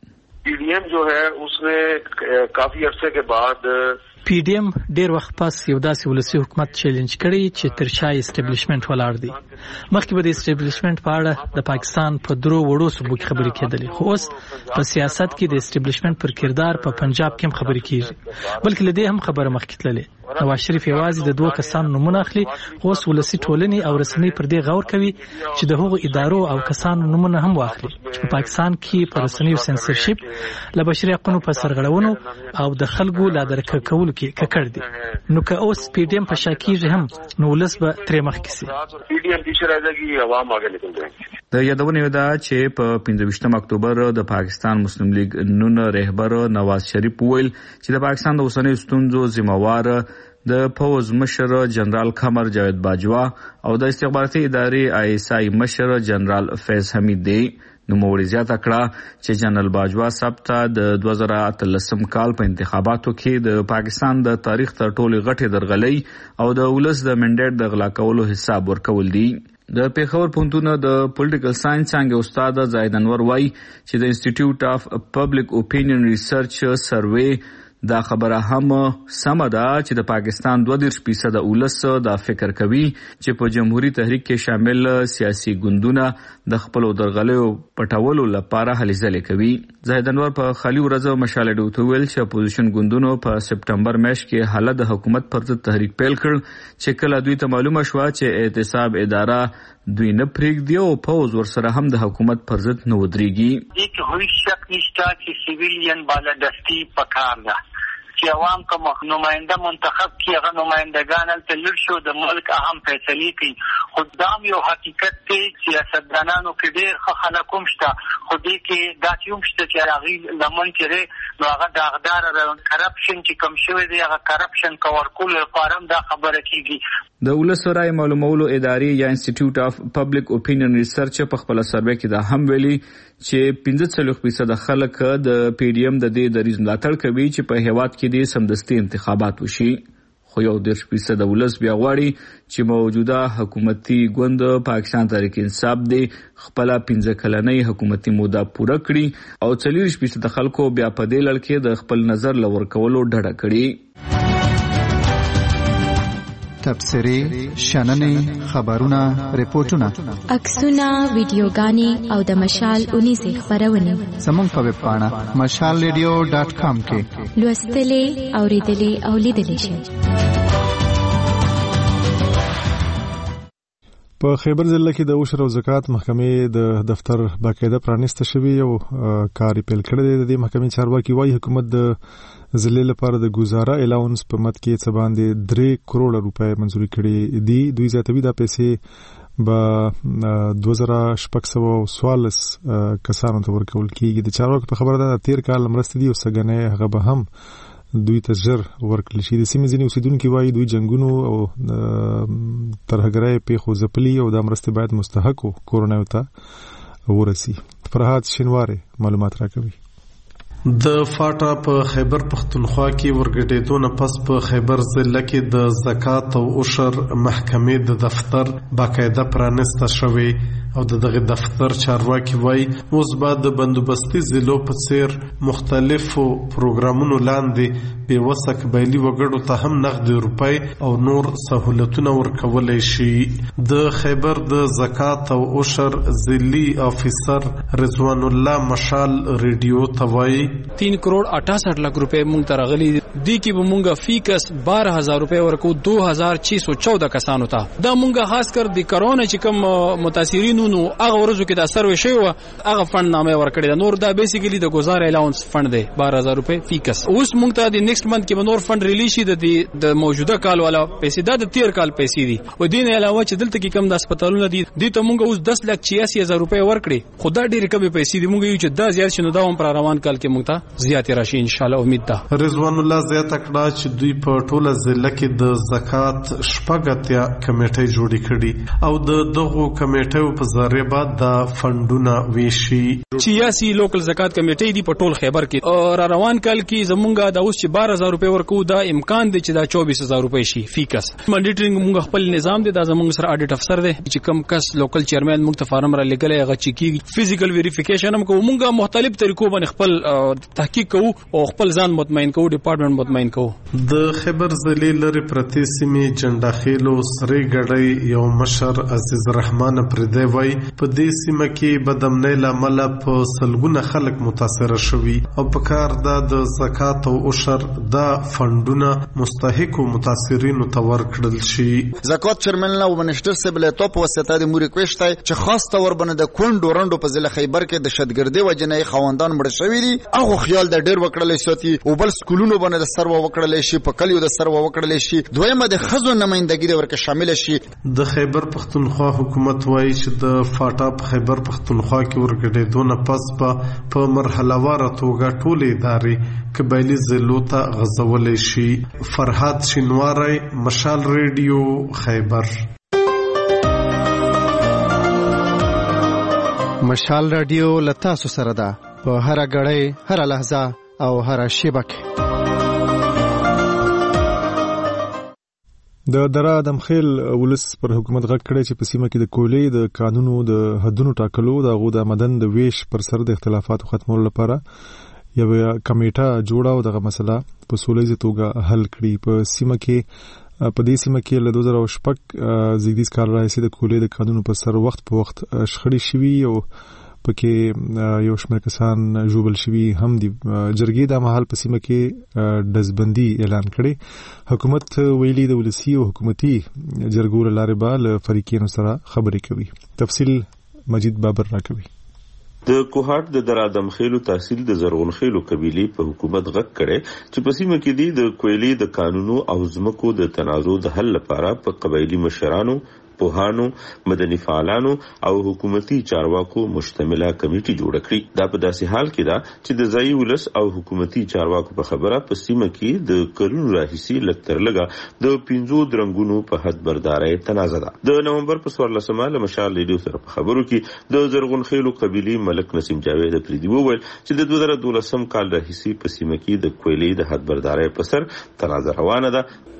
پی ڈی ایم جو ہے اس نے کافی عرصے کے بعد پی ډی ایم ډیر وخت پس یو داسې ولسی حکومت چیلنج کړی چې تر شای اسټابلیشمنت ولاړ دی. مخکې به د اسټابلیشمنت په اړه د پاکستان په درو وړو صوبو کې خبرې کېدلې خو اوس په سیاست کې د اسټابلیشمنت پر کردار په پنجاب کې هم خبرې کیږي بلکې لدې هم خبره مخکې تللې. نواز شریف یوازې د دوه کسانو نومونه اخلي اوس ولسی ټولنې او رسنۍ پر دې غور کوي چې د هغو ادارو او کسانو نومونه هم واخلي چې په پاکستان کې په رسنیو سنسرشپ له بشري حقوقو په سرغړونو او د خلکو لا درک کول کې ککړ دي. نو که اوس پی ډی ایم په شاکیږي هم نو ولس به ترې مخکې سي. پی ډی ایم پیچھے راځي عوام آگے نکل جائیں. د یادونه ده چې په پنځه اکتوبر د پاکستان مسلم لیگ نون رهبر نواز شریف ویل چې د پاکستان د اوسنۍ ستونزو ذمہوار د پوز مشر جنرال قمر جاوید باجوا او د استخباراتي ادارې آی ایس آی مشر جنرال فیض حمید دی. نو موري زیاته کړه چې جنرال باجوا ثبته د دوه زره اتلسم کال په انتخاباتو کې د پاکستان د تاریخ تر ټولو غټه درغلۍ او د ولس د منډیټ د غلا کولو حساب ورکول دي. د پیښور پوهنتون د پولیټیکل ساينس څنګه استاد زاید انور وای چې د انسټیټیوټ اف پبلک اوپینین ریسرچ سروې دا خبره هم سمه ده چې د پاکستان دوه دېرش فیصد ولس دا فکر کوي چې په جمهوری تحریک کې شامل سیاسي ګوندونه د خپل درغلیو پټولو لپاره هلې ځلې کوي. زاهد انور په خالي ورځ مشال ډوته ویل چې اپوزیشن ګوندونو په سپټمبر میاشت کې حالت د حکومت پر ضد تحریک پیل کړ چې کله دوی ته معلومه شوه چې اعتصاب اداره دوی نه پرېږدي او پوز ورسره هم د حکومت پر ضد نه ودرېږي. هیڅ هیڅ شک نشته چې سیویلین بالادستی پکار ده چې عوام کوم نماینده منتخب کی هغه نمایندگان ته لږ شو د ملک اهم فیصلې کوي. خدام یو حقیقت دی سیاستدانانو کې ډېر خلک هم شته خو دې کې دا هم شته چې هغه لمن کړي نو هغه داغدار کرپشن چې کم شوی دی هغه کرپشن کور کول لپاره دا خبره کیږي. د ولس رائے معلومولو ادارې یا انسټیټیوټ اف پبلک اوپینین ریسرچ په خپل سروې کې دا هم ویلي چې پنځه څلوېښت فیصد خلک د پی ډی ایم د دې دریځ ملاتړ کوي چې په هیواد کې د سمدستي انتخابات وشي خو یو دېرش فیصد ولس بیا غواړي چې موجوده حکومتي ګوند پاکستان تحریک انصاف دی خپل پنځه کلنۍ حکومتي موده پوره کړي او څلوېښت فیصد خلکو بیا په دې لړ کې د خپل نظر لور کولو ډډه کړي. تبصرې، شننې، خبرونه، ریپورتونه، عکسونه، ویډیوګانې او د مشال اونیزې خپرونې زموږ په ویب پاڼه مشال ریډیو ډاټ کام کې لوستلې، اوریدلې او لیدلې شئ. په خیبر ضلع کې د عشر او زکات محکمې د دفتر باقاعده پرانیسته شوی او کار پیل کړی دی. د دې محکمې چارواکي وايي حکومت د ضلع لپاره د گزاره الاونس په مت کې څه باندې درې کروڑه روپۍ منزوري کړي دي. دوی زیاتوي دا پیسې به دوه زره شپږ سوه څوارلس کسانو ته ورکول کیږي. د چارواکو په خبره ده تیر کال مرستې دي او سګنې هغه به هم دوی ته ژر ورکړل شي. د سیمې ځینې اوسیدونکي وایي دوی جنګونو او ترهګرۍ پیښو ځپلي او دا مرستې باید مستحقو کورنیو ته ورسي. فرهاد شینواری معلومات راکوي. د فاټا په خیبر پختونخوا کې ورګډېدو نه پس په خیبر ضلع کې د زکات او عشر محکمې د دفتر باقاعده پرانیسته شوی او د دغه دفتر چارواکي وایي اوس بعد د بندوبستي ضلعو په څیر مختلفو پروګرامونو لاندې بې وسه قبایلي وګړو ته هم نغدي روپۍ او نور سهولتونه ورکولی شي. د خیبر د زکات او عشر ضلعي افیسر رضوان الله مشال ریډیو ته وایي तीन करोड़ अठासठ लाख रुपए मुंग तरगली दी की मुंगा फीकस बारह हजार रुपए वरकू दो हजार छह सौ चौदह कसानो था दा मुंगा खास कर दी कोरोना ची कम मुतासिरीन नु आगा वरजो की दा सर्वे शेवा आगा फंड नामे वरकड़ी दा नोर दा बेसिकली द गुजार अलाउंस फंड दे बारह हजार रुपए फीकस उस मुंग ता दी नेक्स्ट मंथ के नोर फंड रिलीज दी दी द मौजूदा काल वाला पैसे दा द तीर काल पैसे दी ओ दिन अलावा ची दिल तक कम दा अस्पतालों दी दी तो मुंगा उस दस लाख छियासी हजार रुपए वरकड़ी खुदा डी कभी पैसे दी मुंगा यू दा ज्यादा शनो दावम पर रवान काल के मुंगता زیاتې راشي ان شاء الله امید ده. رضوان الله زیاته کړه چې دوی په ټوله ضلع کې د زکات شپږ اتیا کمیټې جوړې کړي او د دغو کمیټو په ذریعه به د فندونه ویشي. چھیاسی لوکل زکات کمیټې دی په ټول خیبر کې او روان کال کې زمونږه د اوس چې بارہ هزار روپے ورکو دا امکان دی چې دا چوبیس هزار روپے شي فیکس. منډیټرینګ موږ خپل نظام دی دا زمونږ سره اډیټ افسر دی چې کم کس لوکل چیرمن موږ ته فارم را لګلې هغه چکی فزیکل ویریفیکیشن هم کوو. موږ مختلف طریقو باندې خپل تحقیق کوو او خپل ځان مطمئن کوو ډپارټمنټ مطمئن کوو. د خیبر ضلع لري پرتی سیمې جنډاخیلو سری ګړی یو مشر عزیز الرحمن پردی وای په دې سیمه کې بدامنۍ لامل په سلګونه خلک متاثر شوي او په کار د زکات او عشر د فندونه مستحقو متاثرینو ته ورکړل شي. زکات چیرمن له منشتر سیبل توپ وسته د موري کوښتای چې خاص تور بنه د کونډو رندو په ضلع خیبر کې د شتګردي وجنې خوندان مړ شوي دي. هغه خیال د ډېر وکړلې ساتي او بل سکولونو باندې د سرو وکړلې شي په کلیو د سرو وکړلې شي دویمه د خزو نمائندګي د ورکه شامل شي. د خیبر پختونخوا حکومت وایي چې د فاټا په خیبر پختونخوا کې ورګډېدو نه پس په مرحله واره توګه ټولې ادارې قبایلي ضلعو ته غځولی شي. فرهاد شینواری مشال ریډیو خیبر. مشال رادیو لتاسو سره ده په هر غړې هر لحظه او هر شیبه کې. د دره دمخیل ولس پر حکومت غږ کړی چې په سیمه کې د کولې د قانونو د حدونو ټاکلو د غو د مدن د ویش پر سر د اختلافاتو ختمولو لپاره یو کمیټه جوړه او دغه مسله په سولهییزه توګه حل کړي. په سیمه کې په دې سیمه کې له دوه زره شپږ زیږدیز کال راهیسې د کولې د قانونو پر سر وخت په وخت شخړې شوي او پکې یو شمېر کسان ژوبل شوي هم دي. جرګې د مهال په سیمه کې ډزبندي اعلان کړي. حکومت ویلي د ولسی او حکومتي جرګو لاره به له فریقینو سره خبرې کوي. تفصیل مجید بابر راکوي. د کوهاټ د درادم خېلو تحصیل د زرغون خېلو قبيله په حکومت غږ کړي چې په سیمه کې د کویلې د قانونو او ځمکو د تنازع د حل لپاره په قبایلی مشرانو پوهانو مدني فعالانو او حکومتي چارواکو مشتمله کمیټه جوړه کړې. دا په داسې حال کې ده چې د ځای ولس او حکومتي چارواکو په خبره په سیمه کې د کلونو راهیسې لکتر لګا د پنځو درنګونو په حد بردارۍ تنازع ده. د نومبر په څوارلسمه له مشال ریډیو سره په خبرو کې د زرغون خېلو قبيله ملک نسیم جاوید پریدي وویل چې د دوه زره دولسم کال راهیسې په سیمه کې د کویلې د حد بردارۍ په سر تنازع روانه ده. نیمو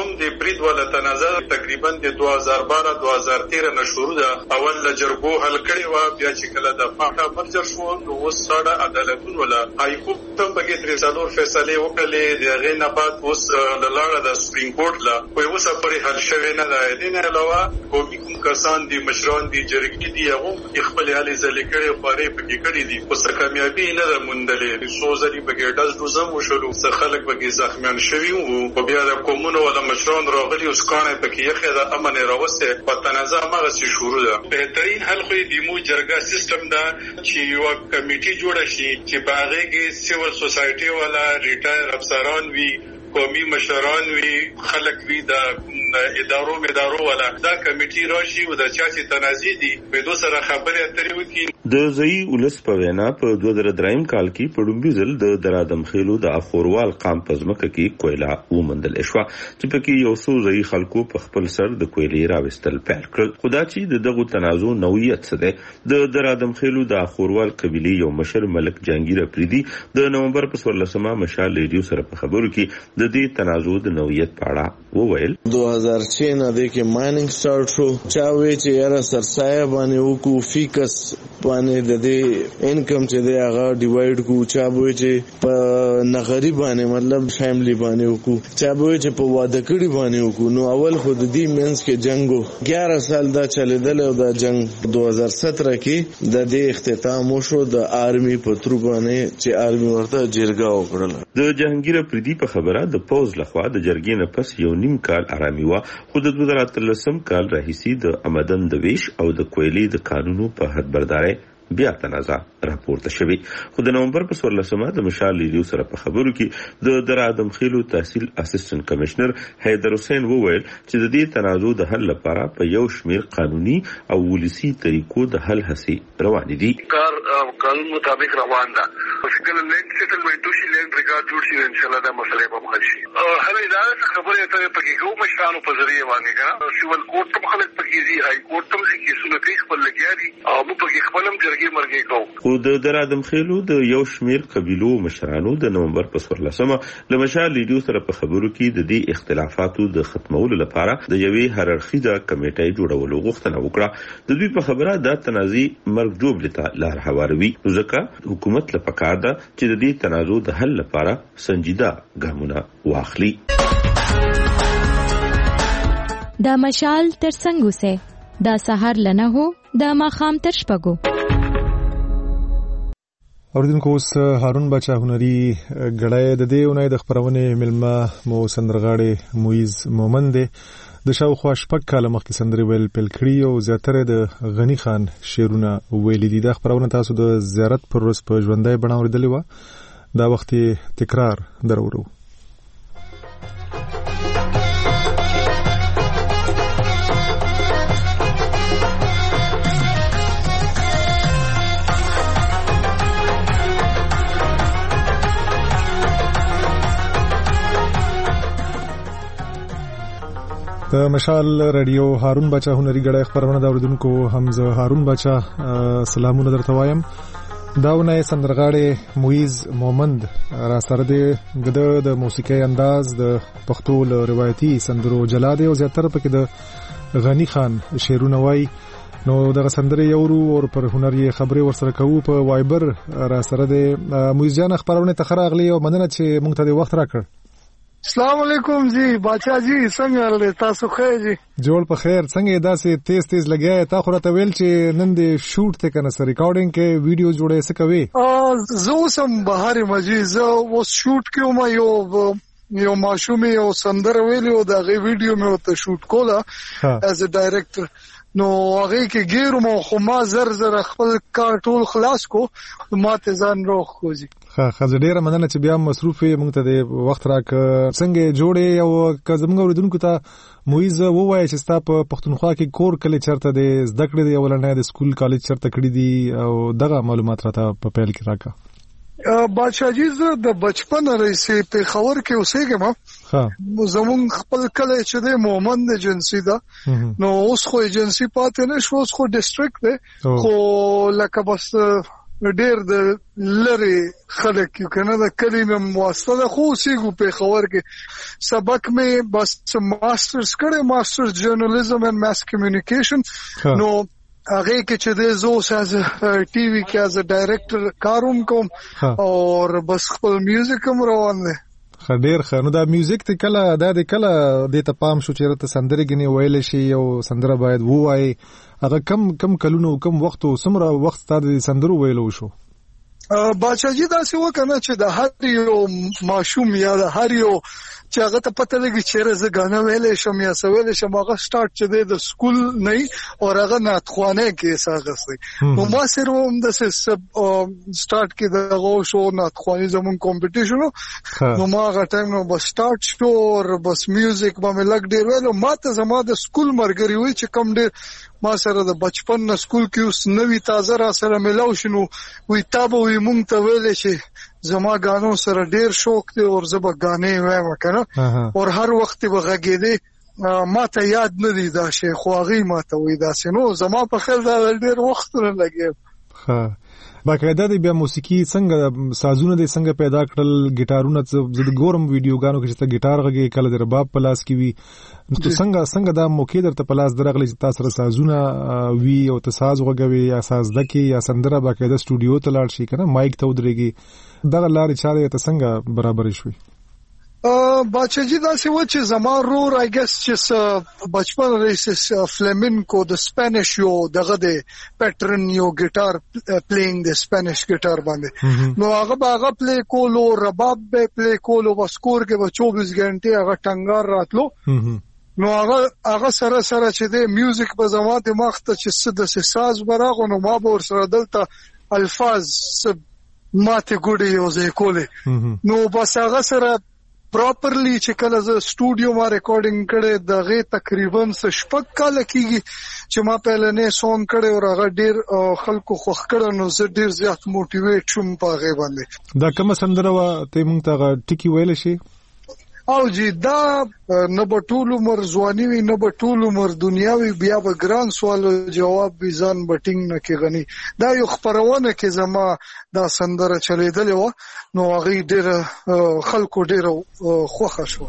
دوهم د برید ولا تنازع تقریبا د دوه هزار بارہ دوه هزار تیرہ نه شروع ده. اول له جرګو حل کړي و، بیا چې کله د فاټا مرجر شو نو اوس ساده عدالتون ولا هاي کوپ تم بګی تر څلور فیصله وکړلې. دغه نه بعد اوس لاړه د سپریم کورټ لا په اوسه پرې حل شوی نه ده. دین علاوه قومي کوم کسان دي مشران دي جرګې دي هغه خپل حالې ځلې کړي خورې پکې کړي دي، اوس کامیابی نه ده موندلې. سوزري بګی داس دوزم وشلو، څه خلک بګی زخمیان شوي وو، په بیا د کومونو ولا مشران راغلي اوس کانه پکې یخه د امن راوسته په تنازع مغه سي شروع ده. بهترین حل خو د مو جرګه سیستم دا چې یو کمیټي جوړ شي چې باغې کې سیول سوسایټي ولا ریټایر افسران وي، قومي مشران وي، خلک وي د ادارو مدارو ولا دا کمیټي راشي او د چا چې تنازع دي په دوه سره خبرې اترې وکړي. د ځای ولس په وینا په دوه زره دریم کال کې په ډومبي ځل د درادم خېلو د اخوروال قام په ځمکه کې کویلا ومندل شو چې پکې یو څو ځای خلکو په خپل سر د کویلې راوستل پیل کړل. خدا چې د دغه تنازع نوعیت څه ده، د درادم خېلو د اخوروال قبيله یو مشر ملک جهانگیر افریدي د نومبر په څوارلسمه مشال ریډیو سره په خبرو کې د دې تنازع د نوعیت په اړه وویل. دوه هزار چھ نه د کې مایننګ سٹارټ شو، چا وی چې یاره سرسایه باندې وکړو فیکس باندې د دې انکم چې دی هغه ډیوایډ کو، چا وی چې په نغری باندې مطلب فیملی باندې وکړو، چا وی چې په واده کړي باندې وکړو. نو اول خود دې مینس کې جنگو یازده سال دا چلیدل او دا جنگ دوه هزار سترہ کې د دې اختتام وشو د آرمی په تر باندې چې آرمی ورته جرګه وکړه. د جهانگیر افریدي په خبره د پوز لخوا د جرګې نه پس یو نیم کال آرامي و، خو د دوه زره اتلسم کال راهیسي د آمدن د ویش او د کویلې د قانونو په حد برداري بیا تنازع راپورته شوی. خو د نومبر په څوارلسمه د مشال ریډیو سره په خبرو کې د درادم خېلو تحصیل اسسټنټ کمشنر حیدر حسین وویل چې د دې تنازع د حل لپاره په یو شمیر قانوني او ولسی طریقو د حل هڅې روانې دي. کار قانون مطابق روان ده. مشکل لینډ سیټلمنټ شي، لینډ ریکارډ جوړ شي، ان شاء الله دا مسله به حل شي. هله اداره خبره ته پکې کوم مشرانو په ذریعہ باندې کنه سیول کورټ ته خلک پکې دي، هاي کورټ ته چې کیسونه کوي خپل لګیاري او موږ پکې خپلم جرګې مرګې کوو. خو د درادم خېلو د یو شمیر قبيلو مشرانو د نومبر په څوارلسمه له مشال ریډیو سره په خبرو کې د دې اختلافاتو د ختمولو لپاره د یوې هررخیزه کمیټې جوړولو غوښتنه وکړه. د دوی په خبره د تنازع مرګ جوړ لته لار هواروي، ځکه حکومت لپاره کار ده چې د دې تنازع د حل لپاره سنجیده ګامونه واخلي. دا مشال تر څنګه سه دا سحر لنه هو دا ماخام تر شپګو. اوریدونکو اوس هارون بچا هنري غړای د دې اونۍ د خبرونه ملما مو سندرغاړي مویز مومند د شاوخوا شپږ کاله مخکې سندري ویل پیل کړی او زیاتره د غنی خان شعرونه ویل دي. د خبرونه تاسو د زیارت پر ورځ په ژوندۍ بڼه اوریدلې و، دا وخت تکرار درورو. د مشال رادیو هارون بچا هنري غړای خبرونه دا اوریدونکو حمزه هارون بچا سلامونه درته وایم. داونه سندرغاړي مویز مومند را سره د د موسیقي انداز د پښتو له روایتي سندرو جلاده او زیاتره پکې د غنی خان شعرونه وای. نو د سندرې یورو او پر هنري خبرې ورسره کوو په وایبر را سره د مویز جان خبرونه تخراغلی او مننه چې مونږ ته د وخت راکړ. السلام علیکم جی باچا جی څنګه ولې تاسو خیر جی جوړ په خیر څنګه داسې تیز تیز لګیا تا خو راته ویل چې نن دې شوټ ته کنه سره ریکارډینګ کې ویډیو جوړې څه کوي ا زه سم بهاري مجي زه اوس شوټ کې ما یو یو ماشومي او سندر ویلو دا غي ویډیو مې وته شوټ کولا از ا ډایرکټر. نو هغه کې ګیرو مو خو ما زر زر خپل کار ټول خلاص کو ما ته ځان روخ کوزي. ها خزه ډیره مننه چې بیا مصروف یې مونږ ته د وخت راک څنګه جوړې او که زموږ اوریدونکو ته مویز ووایي چې ستا په پښتونخوا کې کور کله چرته د زده کړې دی ولنه د سکول کالج چرته کړی دی او دغه معلومات راته په پیل کې راکا. بادشاہ جی زه د بچپن رئیسې په خبر کې اوسېږم. ها زمون خپل کله چې د مومند ایجنسی دا نو اوس خو ایجنسی پاتې نه شو، اوس خو ډیسټریکټ دی، خو لکه بس ډېر د لری خلک یو کنه د کلمه مواسطه خو سیګو په خبر کې سبق مې بس ماسترز کړه ماسترز جرنالیزم اینڈ ماس کمیونیکیشن نو هغه کې چې د زوس از ټي وي کې از ډایریکټر کاروم کوم او بس خپل میوزیک هم روان دی خډیر خنو دا میوزیک ته کله دا د کله د ته پام شو چې ته سندره غني ویل شي او سندره باید وای هغه کم کم کلونو کم وخت او سمره وخت ستاسو د سندرو ویلو شو باچاجي دا څه وکنه چې د هر یو ماشوم یا د هر یو چې هغه ته پته لګي چې زه غانا ویلې شم یا سویل شم هغه سٹارټ چې د سکول نه او هغه ناتخوانه کې ساغسي نو ما سره هم د سب سٹارټ کې د غو شو ناتخواني زمون کمپټیشن نو ما هغه ټایم نو بس سٹارټ شو او بس میوزیک باندې لګ ډیر ویلو ما ته زما د سکول مرګري وي چې کم ډیر ما سره د بچپن نه سکول کې اوس نوې تازه را سره ملاو شنو وي تابو وي مونږ ته ویلې شي زما غانو سره ډیر شوق دی او زما غانې وایم کنه او هر وخت به غږېدې ما ته یاد نه دی دا شی خو هغه ما ته وې دا سينو زما په خل دا ډیر وخت نه لګي ها باقاعده د بیا موسیقي څنګه سازونه د څنګه پیدا کړل ګیټارونه زد ګورم ویډیوګانو کې چې ته ګیټار غږی کله د رباب پلاس کې وی نو څنګه څنګه دا موقع درته پلاس درغلی چې تاسو سره سازونه وی او ته ساز غږوي یا ساز دکی یا سندره باقاعده سټوډیو ته لاړ شي کنه مایک ته ودرېږي دغه لارې چارې ته څنګه برابر شوي باچاجي دا څه و چې زما رور آی ګس چې بچپن ریسس فلامینکو د سپانیش یو دغه د پیټرن یو ګیټار پلیینګ د سپانیش ګیټار باندې نو هغه هغه پلی کولو رباب به پلی کولو وسکور کې به چوبیس غنټه هغه ټنګار راتلو نو هغه هغه سره سره چې د میوزیک په زما دماغ ته چې څه د ساز براغو نو ما به ور سره دلته الفاظ ماته ګوډي او زه کولې نو بس هغه سره پراپرلی چې کله ز سټوډیو ما ریکارډینګ کړي دغه تقریبا شپږ کال کېږي چې ما په لنه سون کړي او هغه ډیر خلکو خوښ کړي نو زه ډیر زیات موټیویټ شوم په هغه باندې دا کوم سندره وا ته مونږ ته ټکی ویل شي او جی دا نه بټول عمر ځواني وي نه بټول عمر دنیاوي بیا به ګران سوال جواب وي ځان بټینګ نه کې غني دا یو خبرونه کې زما دا سندره چلیدلې و نو هغه ډېر خلکو ډېر خوښه شو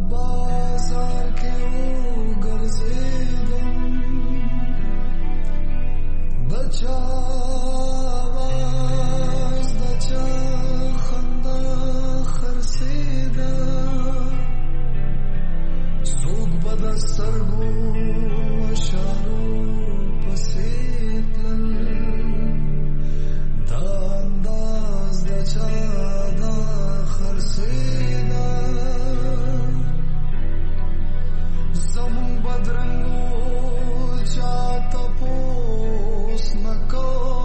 بچا سرغو شارو پسیتل دا انداز دا چا دا خرسینا زمون بدرنگو چا تپوس نکو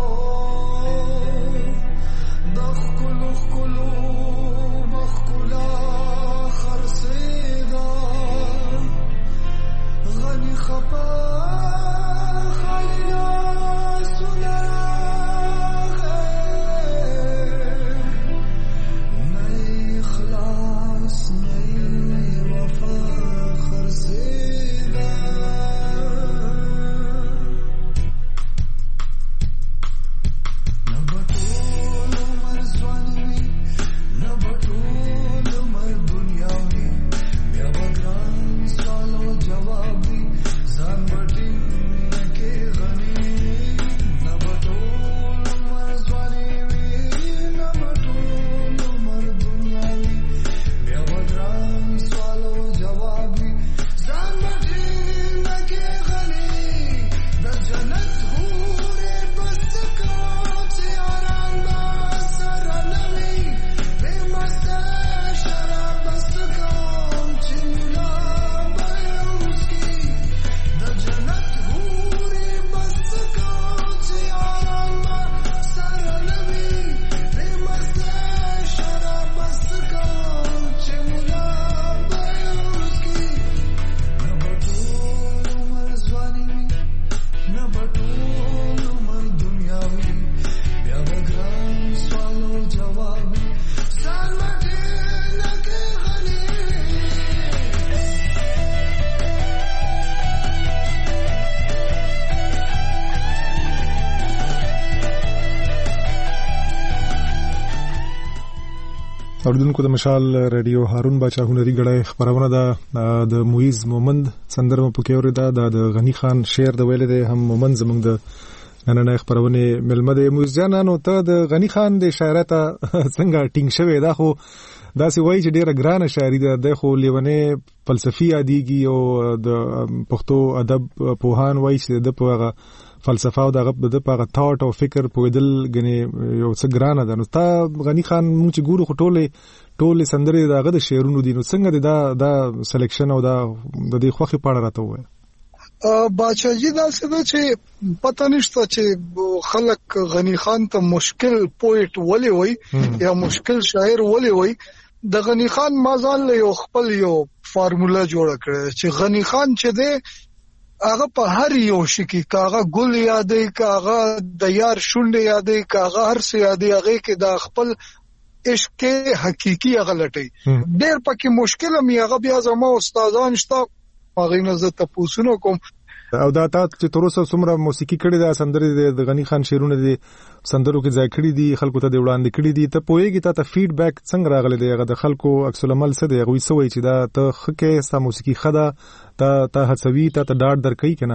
اوردونکو د مشال رادیو هارون باچا هنري غړای خبرونه ده د مویز مومند سندره په کې اورېده د غنی خان شعر د ویل دی هم مومند زمونږ د نن نه خبرونه ملمه د مویز جانانو ته د غنی خان د شاعرته څنګه ټینګ شوی دا خو دا سی وایي چې ډیره ګرانه شاعري ده د خو لیونه فلسفي یادېږي او د پښتو ادب پوهان وایي چې د په فلسفه او دغه د پاغه ثاټ او فکر په دل غني یو څه ګرانه ده. نو تا غنی خان مونږ چې ګورو خټولې ټولې سندرې دغه د شعرونو دي، نو څنګه دا دا سلیکشن او دا د دې خوخي پاړه راته وای باچا جی دا څه ده چې پته نشته چې خلک غنی خان ته مشکل پوئټ ولې وای یا مشکل شاعر ولې وای. د غنی خان مازال له یو خپل یو فارمولا جوړ کړ چې غنی خان چې ده هغه په هر یو شي کې کاغه ګل یادې کاغه د یار شونډې یادې کاغه هر څه یادې هغه کې د خپل عشق حقيقي غلطي ډېر پکې مشکل مې هغه بیا زما استادان شته هغه نه زه تاسو کوم او دا تا چې تر اوسه څومره موسیقي کړې ده سندرې د غنی خان شعرونه دي سندرو کې ځای کړې دي خلکو ته د وړاندې کړې دي ته پوهېږي ته ته فیډبیک څنګه راغلی دی هغه د خلکو عکس العمل څه دی هغه یې سوي چې دا ته خکه ستا موسیقي خدا ته ته هڅوي ته ته ډاډ درکې کنه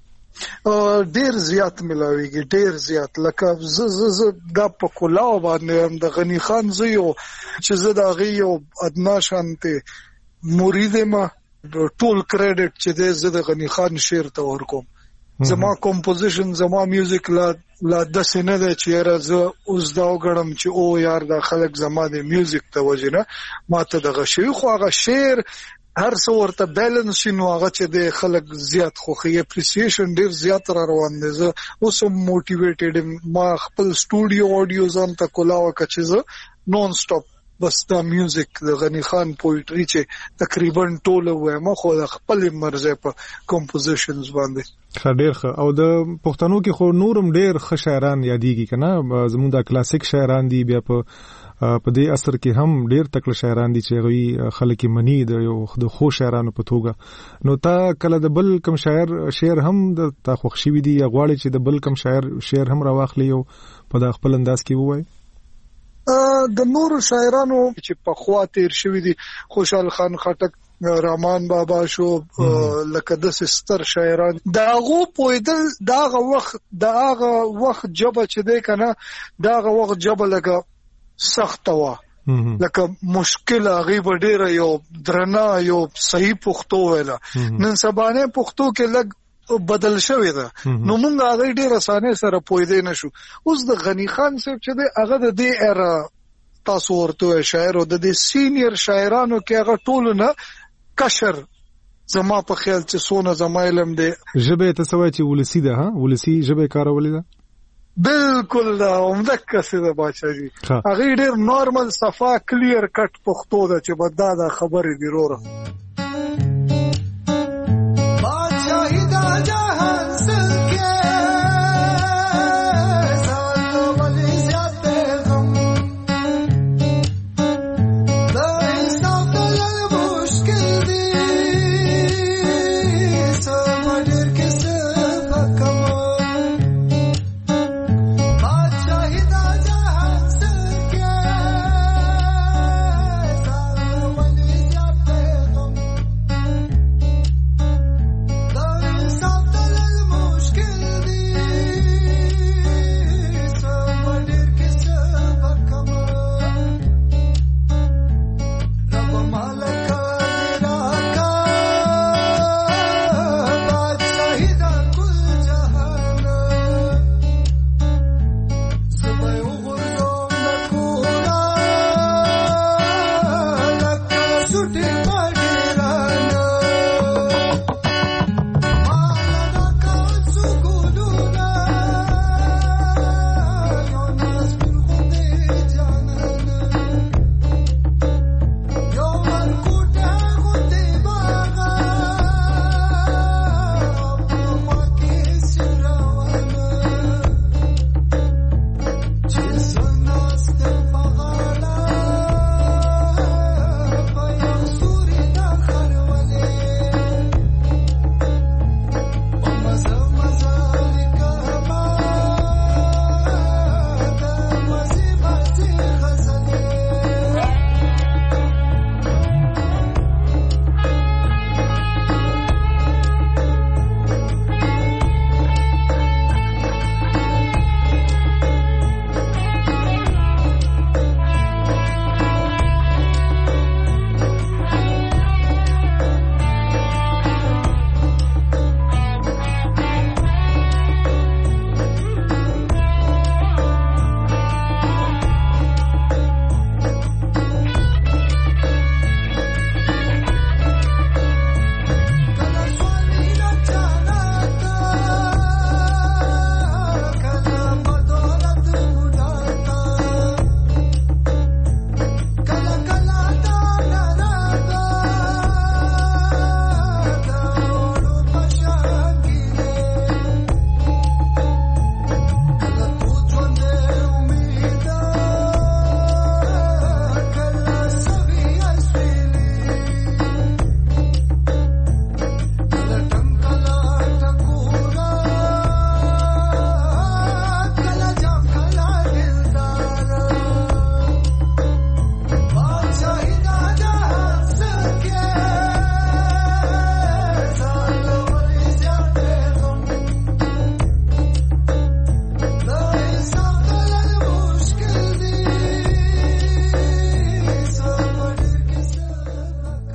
ډیر زیات ملاويږي ډیر زیات لکه ز ز ز د په کولاو باندې د غنی خان زیو چې زه دا غي یو ادنا شانته مرید ما ټول کریډټ چې د زه د غنی خان شعر ته ورکوم زما کمپوزیشن زما میوزیک لا لا د سینه د چیرې زه اوس دا وګړم چې او یار د خلک زما د میوزیک ته وجنه ماته د غشي خو هغه شعر هر څو ورته بیلانس شنو هغه چې د خلک زیات خوخي اپریسیشن ډیر زیات را روان دي زه اوس موټیویټډ ما خپل سټوډیو اډیو ځان ته کولاو کچې زه نون سټاپ بس دا میوزیک د غنی خان پوئټری چې تقریبا ټوله وایم خو د خپل مرزه په کمپوزیشنز باندې خډیر او د پښتنو کې خو نورم ډیر ښه شاعران یادېږي کنه زموږ د کلاسیک شاعران دي بیا په په دې اثر کې هم ډیر تکړه شاعران دي چې غوي خلک منی د یو د خو شاعرانو په توګه. نو تا کله د بل کم شاعر شعر هم د تا خوښ شوی دي یا غواړي چې د بل کم شاعر شعر هم راواخلي او په د خپل انداز کې ووایي؟ د نور شاعرانو چې په خوا تیر شوی دي خوشحال خان خټک رحمان بابا شو لکه د ستر شاعران داغه پویدل داغه وخت داغه وخت جبه چې دی کنه داغه وخت جبه لکه سخت وا لکه مشکل غیب ډیره یو درنا یو صحیح پښتو ویلا نن سبانه پښتو کې لګ بدل شوی ده نو موږ هغه ډیر اسانه سره پویدې نشو. اوس د غنی خان صاحب چې دی هغه د دې اره تاسو ورته شاعر او د دې سینیئر شاعرانو کې هغه ټول نه کشر زما په خیال چې سونه زما علم دی ژبه ته سوي چې ولسی ده ها ولسی ژبه کارولې ده بالکل دا عمده کسه ده باچا جی هغه ډیر نارمل صفا کلیر کټ پښتو ده چې بدا دا خبرې دی وروره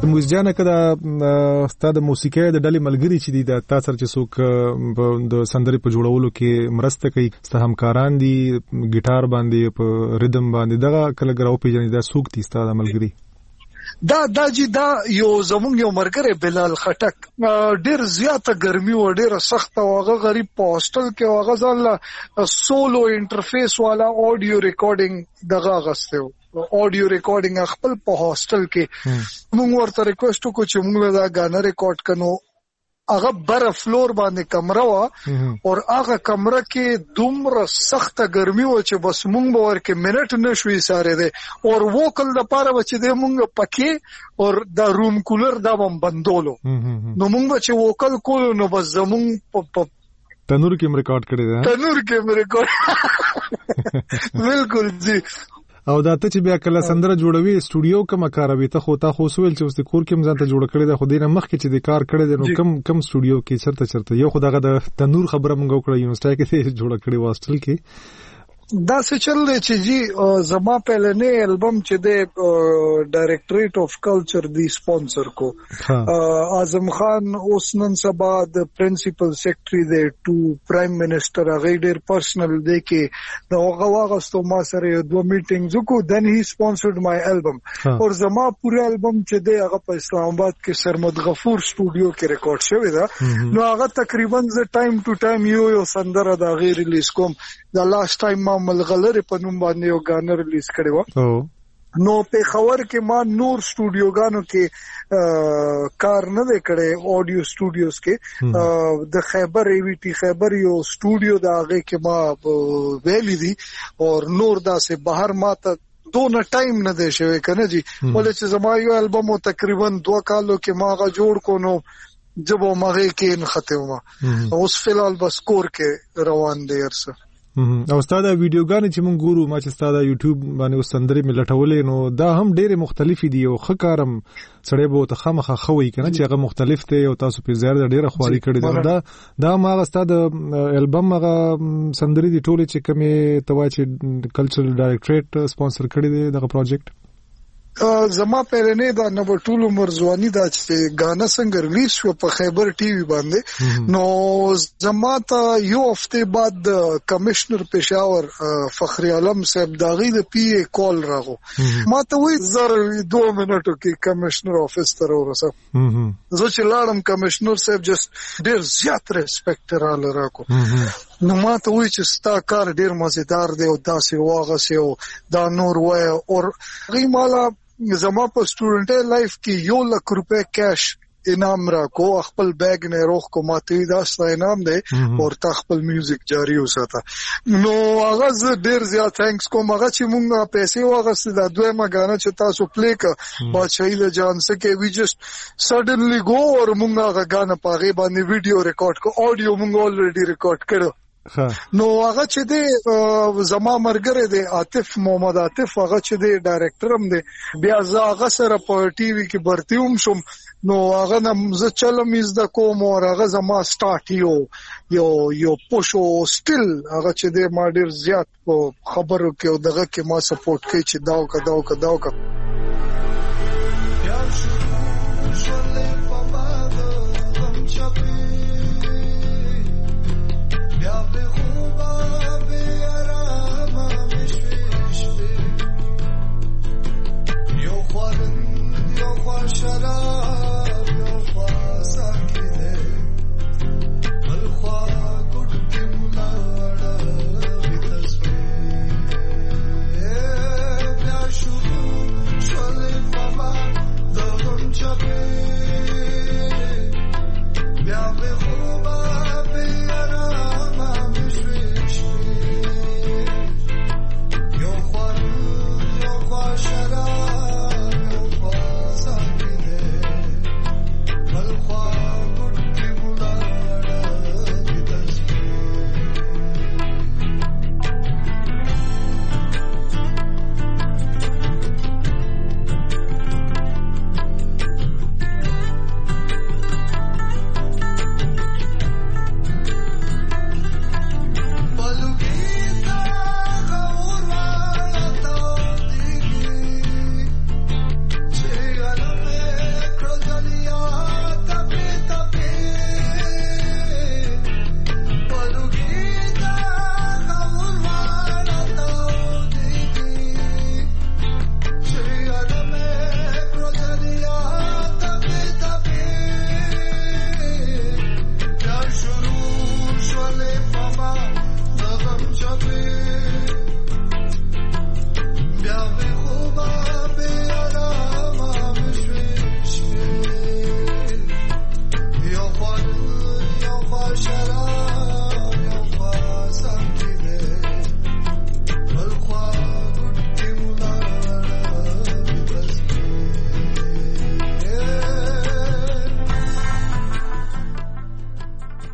موزجانه کدا ستاسو د موسیقۍ د ډلې ملګری چې دي د تاسو سره چې څوک د سندرې په جوړولو کې مرسته کوي ستاسو همکاران دي ګیټار باندې په ریدم باندې دغه کله ګراو پیژنې دا څوک دي ستاسو ملګری دا دا جی دا یو زمونږ یو مرګره بلال خټک ډیر زیاته ګرمي و ډیر سخت او هغه غریب په هاستل کې هغه ځل سولو انټرفیس والا اډیو ریکارډینګ دغه غسته اډیو ریکارډینګ خپل په هاستل کې موږ ورته ریکوست وکړو چې موږ دا غانا ریکارډ کړو هغه بر فلور باندې کمره وا او هغه کمره کې دومره سخت ګرمي و چې بس موږ به ورکه منټ نشوي ساره ده او وکل د پاره و چې د موږ پکې او دا روم کولر دا بم بندولو نو موږ چې وکل کولو نو بس زموږ په تنور کې ریکارډ کړی دا تنور کې ریکارډ بالکل جی او دا ته چې بیا کله سندره جوړوي سټوډیو کوم کاروي ته خو تا خو سویل چې اوس د کور کې مزان ته جوړ کړی دا خو دینه مخ کې چې د کار کړی دی نو کم کم سټوډیو کې چرته چرته یو خدای د تنور خبره مونږ وکړه یونیورسيټي کې جوړ کړی واسطل کې دا څه چل دی چې جی زما پهلنې البم چې د ډایریکټریټ اف کلچر دی سپانسر کو اعظم خان اوس نن سبا د پرنسپل سیکریټری دی ټو پرایم منسٹر هغه ډیر پرسنل دی کې دا هغه واغستو ما سره دوه میټینګز کو دن هی سپانسرډ مای البم او زما پوره البم چې دی هغه په اسلام آباد کې سرمد غفور سټوډیو کې ریکارډ شوی دا نو هغه تقریبا ز ټایم ټو ټایم یو یو سندره دا غیر ریلیز کوم دا لاست ټایم ما ملغلره په نوم باندې یو غانا ریلیز کړی و نو په خبر کې ما نور سټوډیوګانو کې کار نه وکړې اډیو سټوډیوز کې د خیبر ای وی ټی خیبر یو سټوډیو دا هغه کې ما ویلې دي او نور دا سه بهر ما ته دونه ټایم نه دی شوی کنه جی ولې چې زما یو البم تقریبا دوه کالو کې ما غا جوړ کو نو جب مغه کې ان ختمه اوس فلحال بس کور کې روان دی ارسه او ستاسو ویډیوګانې چې مونږ ګورو ما چې ستاسو یوټیوب باندې وسندري ملټولې نو دا هم ډېر مختلف دي او خکارم سړی به ته خامخه خوي کنه چې هغه مختلف دی او تاسو په زیات ډېر خواري کړی دا دا ما ستاسو البم هغه سندري دي ټوله چې کومه توا چې کلچرل ډایریکټریټ سپانسر کړی دی دغه پروجیکټ زما پهلنې دا نو ټول مرزوانی دا چې غانا څنګه ریلیز شو په خیبر ټي وي باندې نو زما ته یو هفته بعد کمشنر پېښور فخری عالم صاحب داغي د پی ای کال راغو ما ته وې زره دوه منټو کې کمشنر افیس ته ورسه زه چې لاړم کمشنر صاحب جست ډیر زیات ریسپیکټ را لراکو نو ما ته وې چې ستا کار ډیر مزیدار دی او داسې واغسه او دا نور وای او غي مالا زما په سټوډنټ لایف کې یو لک روپے کیش انعام را کو خپل بیگ نه روخ کو ماته دا ست انعام دی او خپل میوزیک جاری وساته نو هغه ډیر زیات تھینکس کوم هغه چې مونږه پیسې واغسته دا دوه ما غانا چې تاسو پلی کا بادشاہی له جان سکے وی جست سډنلی گو اور مونږه غانا پاغه باندې ویډیو ریکارډ کو اډیو مونږ الریډي ریکارډ کړو نو هغه چې دی زما مرګره دی عاطف محمد عاطف هغه چې دی ډایریکټر هم دی بیا زه هغه سره په ټي وي کې برتی هم شم نو هغه نم زه چلم از د کوم او هغه زما سٹارټ یو یو یو پوشو سټیل هغه چې دی ما ډیر زیات خبرو کې او دغه کې ما سپورټ کوي چې داو کا داو کا داو کا شراب یو خواصا کی دے الخوا گٹ کی ملاڑا بی تصویر بیا شروع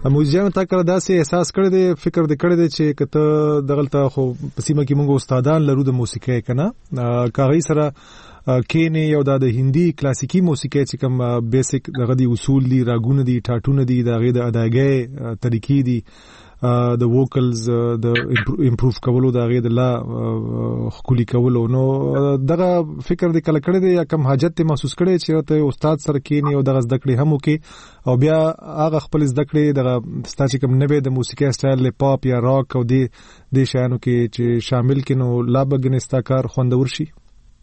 موزیان تا کړه داسې احساس کړی دی فکر دې کړی دی چې کته دغلطه خو په سیمه کې موږ استادان لرو د موسیقۍ کنه کاغی سره کینه یو د هندي کلاسیکی موسیقۍ چې کوم بیسیک دغه دی اصول دي راګونه دي ټاټونه دي دغه د اداګۍ طریقې دي د ووکلز د امپروف کولو دغه د لا خولي کولو نو دغه فکر دې کله کړی دی یا کم حاجت ته محسوس کړی چې ته استاد سره کینه او دغه زده کړې هم وکي او بیا هغه خپل زده کړې دغه ستاسو کوم نوې د موسیقۍ سټایل له پاپ یا راک او د د شانو کې چې شامل کینو لا بګنستا کار خوندور شي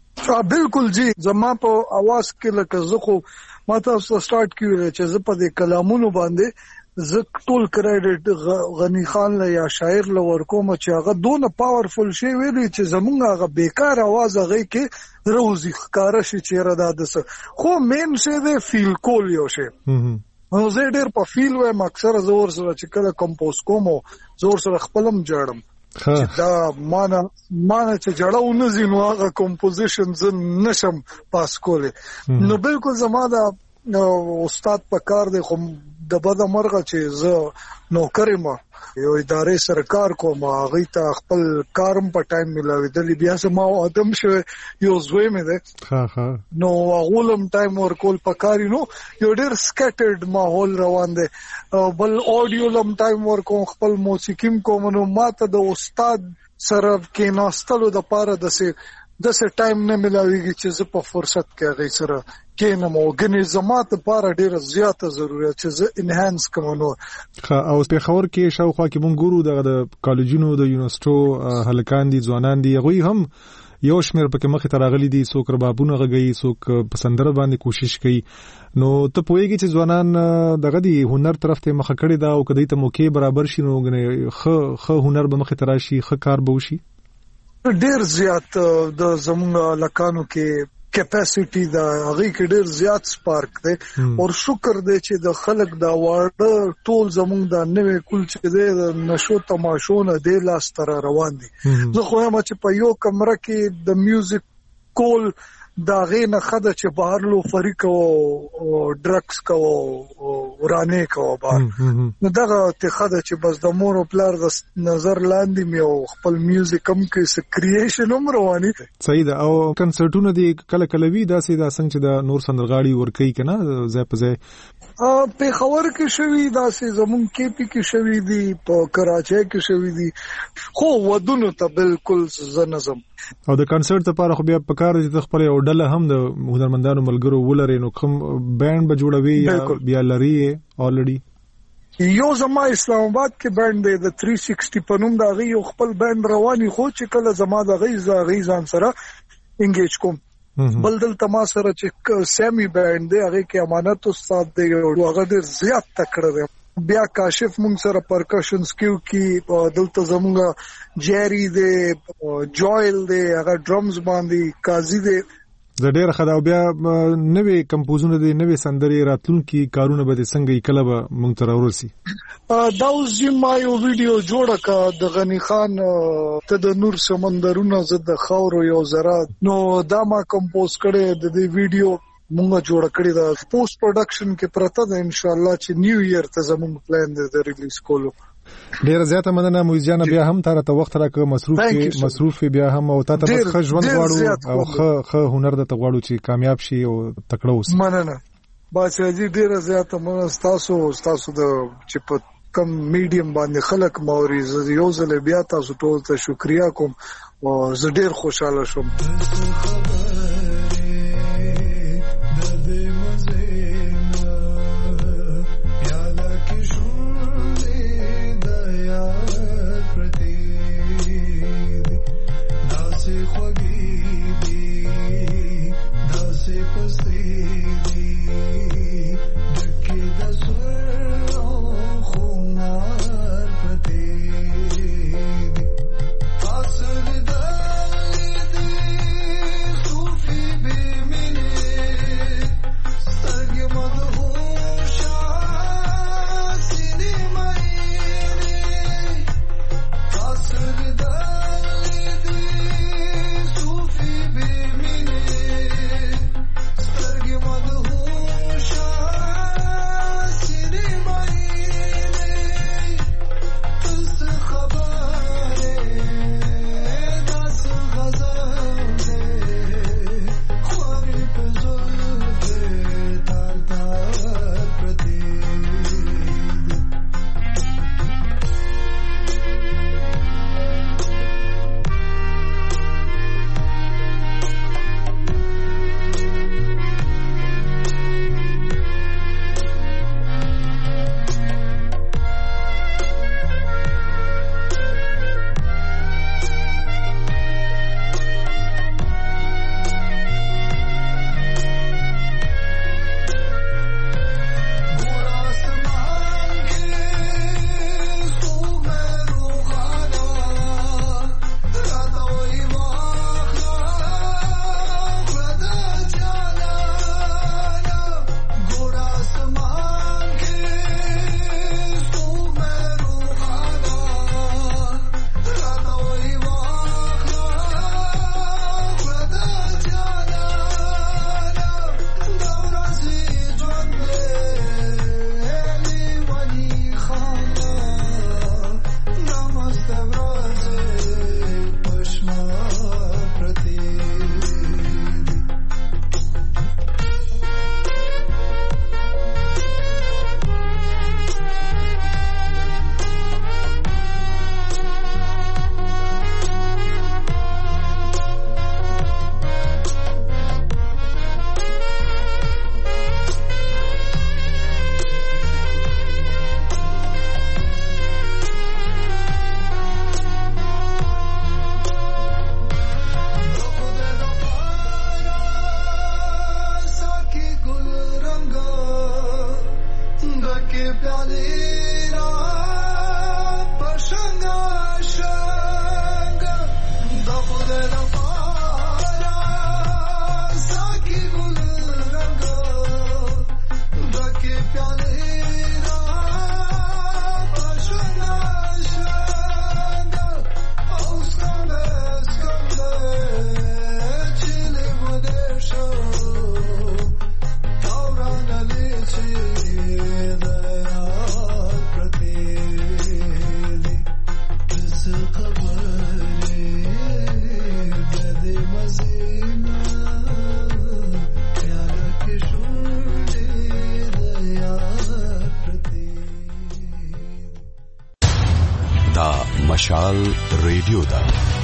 بالکل جی زما په आवाज کې لکه زه خو ما تاسو سٹارټ کیږي چې زه په دې کلامونو باندې زه ټول کریډټ غنی خان له یا شاعر له ورکوم چې هغه دونه پاورفل شی ویلي چې زمونږ هغه بیکار आवाज هغه کې روزي ښکارا شي چې را دادسه خو مین شی دی فیل کول یو شی نو زه ډېر په فیل وایم اکثر زور سره چې کله کمپوز کوم زور سره خپلم جوړم دا معنا معنا چې جوړاو نه زینو هغه کمپوزیشن ز نشم پاس کوله نو بالکل زما دا استاد په کار دی خو د بده مرغه چې زه نوکر یم یو ادارې سره کار کوم هغه ته خپل کارم په ټایم ملاویدلی بیا زما ادم شو یو زوی مې ده ها ها نو غولم ټایم ورکول په کاری نو یو ډېر سکیټرډ ماحول روان دی بل اډیو لم ټایم ورکوم خپل موسیقیم کوم نو ماته د استاد سره کې ناستلو د پاره د سه د سه ټایم نه ملاویږي چې زه په فرصت کې غي سره کې نه مو غني زمات لپاره ډیره زیاته ضرورت چې زه انهانس کوم نو ها او په خبر کې شاوخوا کې مونږ ګورو د کالجونو د یونیورسيټو هلکان دي ځوانان دي غوي هم یو شمیر پکې مخې ته راغلي دي څوک ربابونه غږی څوک پسندره باندې کوشش کوي نو ته پوهیږي چې ځوانان دغه دي هنر طرف ته مخ کړي دا او کدی ته موقع برابر شي نو غني خ خ هنر به مخې ته راشي خ کار به وشي ډیر زیات د زموږ لکانو کې کیپاسټی دا هغه کې ډیر زیات سپارک دی او شکر دی چې د خلک دا واړه ټول زموږ د نوې کول چې د نشو تماشو نه دی لاس تر روان دي زه خو هم چې په یو کمره کې د میوزیک کول دا غینه خده چې بهر لو فریق او ډرګز کو ورانه کو بهر نو دا ته خده چې بس د مور او پلار د نظر لاندې مې خپل میوزیک هم کې کرییشن هم رواني صحیح ده او کنسرټونه دي کله کله وی دا سي دا څنګه چې د نور سندرغاړي ورکی کنه ځای په ځای په خبر کې شوی دا سي زمون کې پی کې شوی دي په کراچۍ کې شوی دي خو ودونو ته بالکل زنظم او د کنسرت لپاره خو بیا په کار چې خپل یو ډله هم د هنرمندانو ملګرو ولري نو کوم بانډ به جوړوي یا بیا لري الریډي یو زما اسلام آباد کې بانډ دی د تhree sixty په نوم دا غي خپل بانډ رواني خو چې کله زما د غي زغی ځان سره انګیج کوم بلدل تما سره چې سیمی بانډ دی هغه کې امانت استاد دی او هغه ډیر زیات تکړه دی بیا کاشف مونږ سره پرکشنز کیو کې دلته زمونږ جيري دی جوئل دی هغه ډرمز باندې قاضي دی د ډېر خدای بیا نوې کمپوزونه دي نوې سندري راتلونکي کارونه به څنګه کله به مونږ تر ورسي دا اوس ما یو ویډیو جوړه کا د غنی خان ته د نور سمندرونو زد خاور یو زرا نو دا ما کمپوز کړي د دې ویډیو مونږه جوړ کړی دا پوسټ پروډکشن کې پرته ده ان شاء الله چې نیو ایئر ته زموږ پلان دی د ریلیز کولو ډیر زیاته مننه موزیان بیا هم تر ته وخت راکړه مصروف کې مصروف بیا هم او تاسو بس ښه ژوند غواړو او ښه ښه هنر د تغواړو چې کامیاب شي او تکړه اوسئ مننه باسي ډیر زیاته مننه تاسو تاسو د چې په کم میډیم باندې خلک موري یو ځل بیا تاسو ټول ته شکریا کوم او زه ډیر خوشاله شوم دا مشال ریډیو ده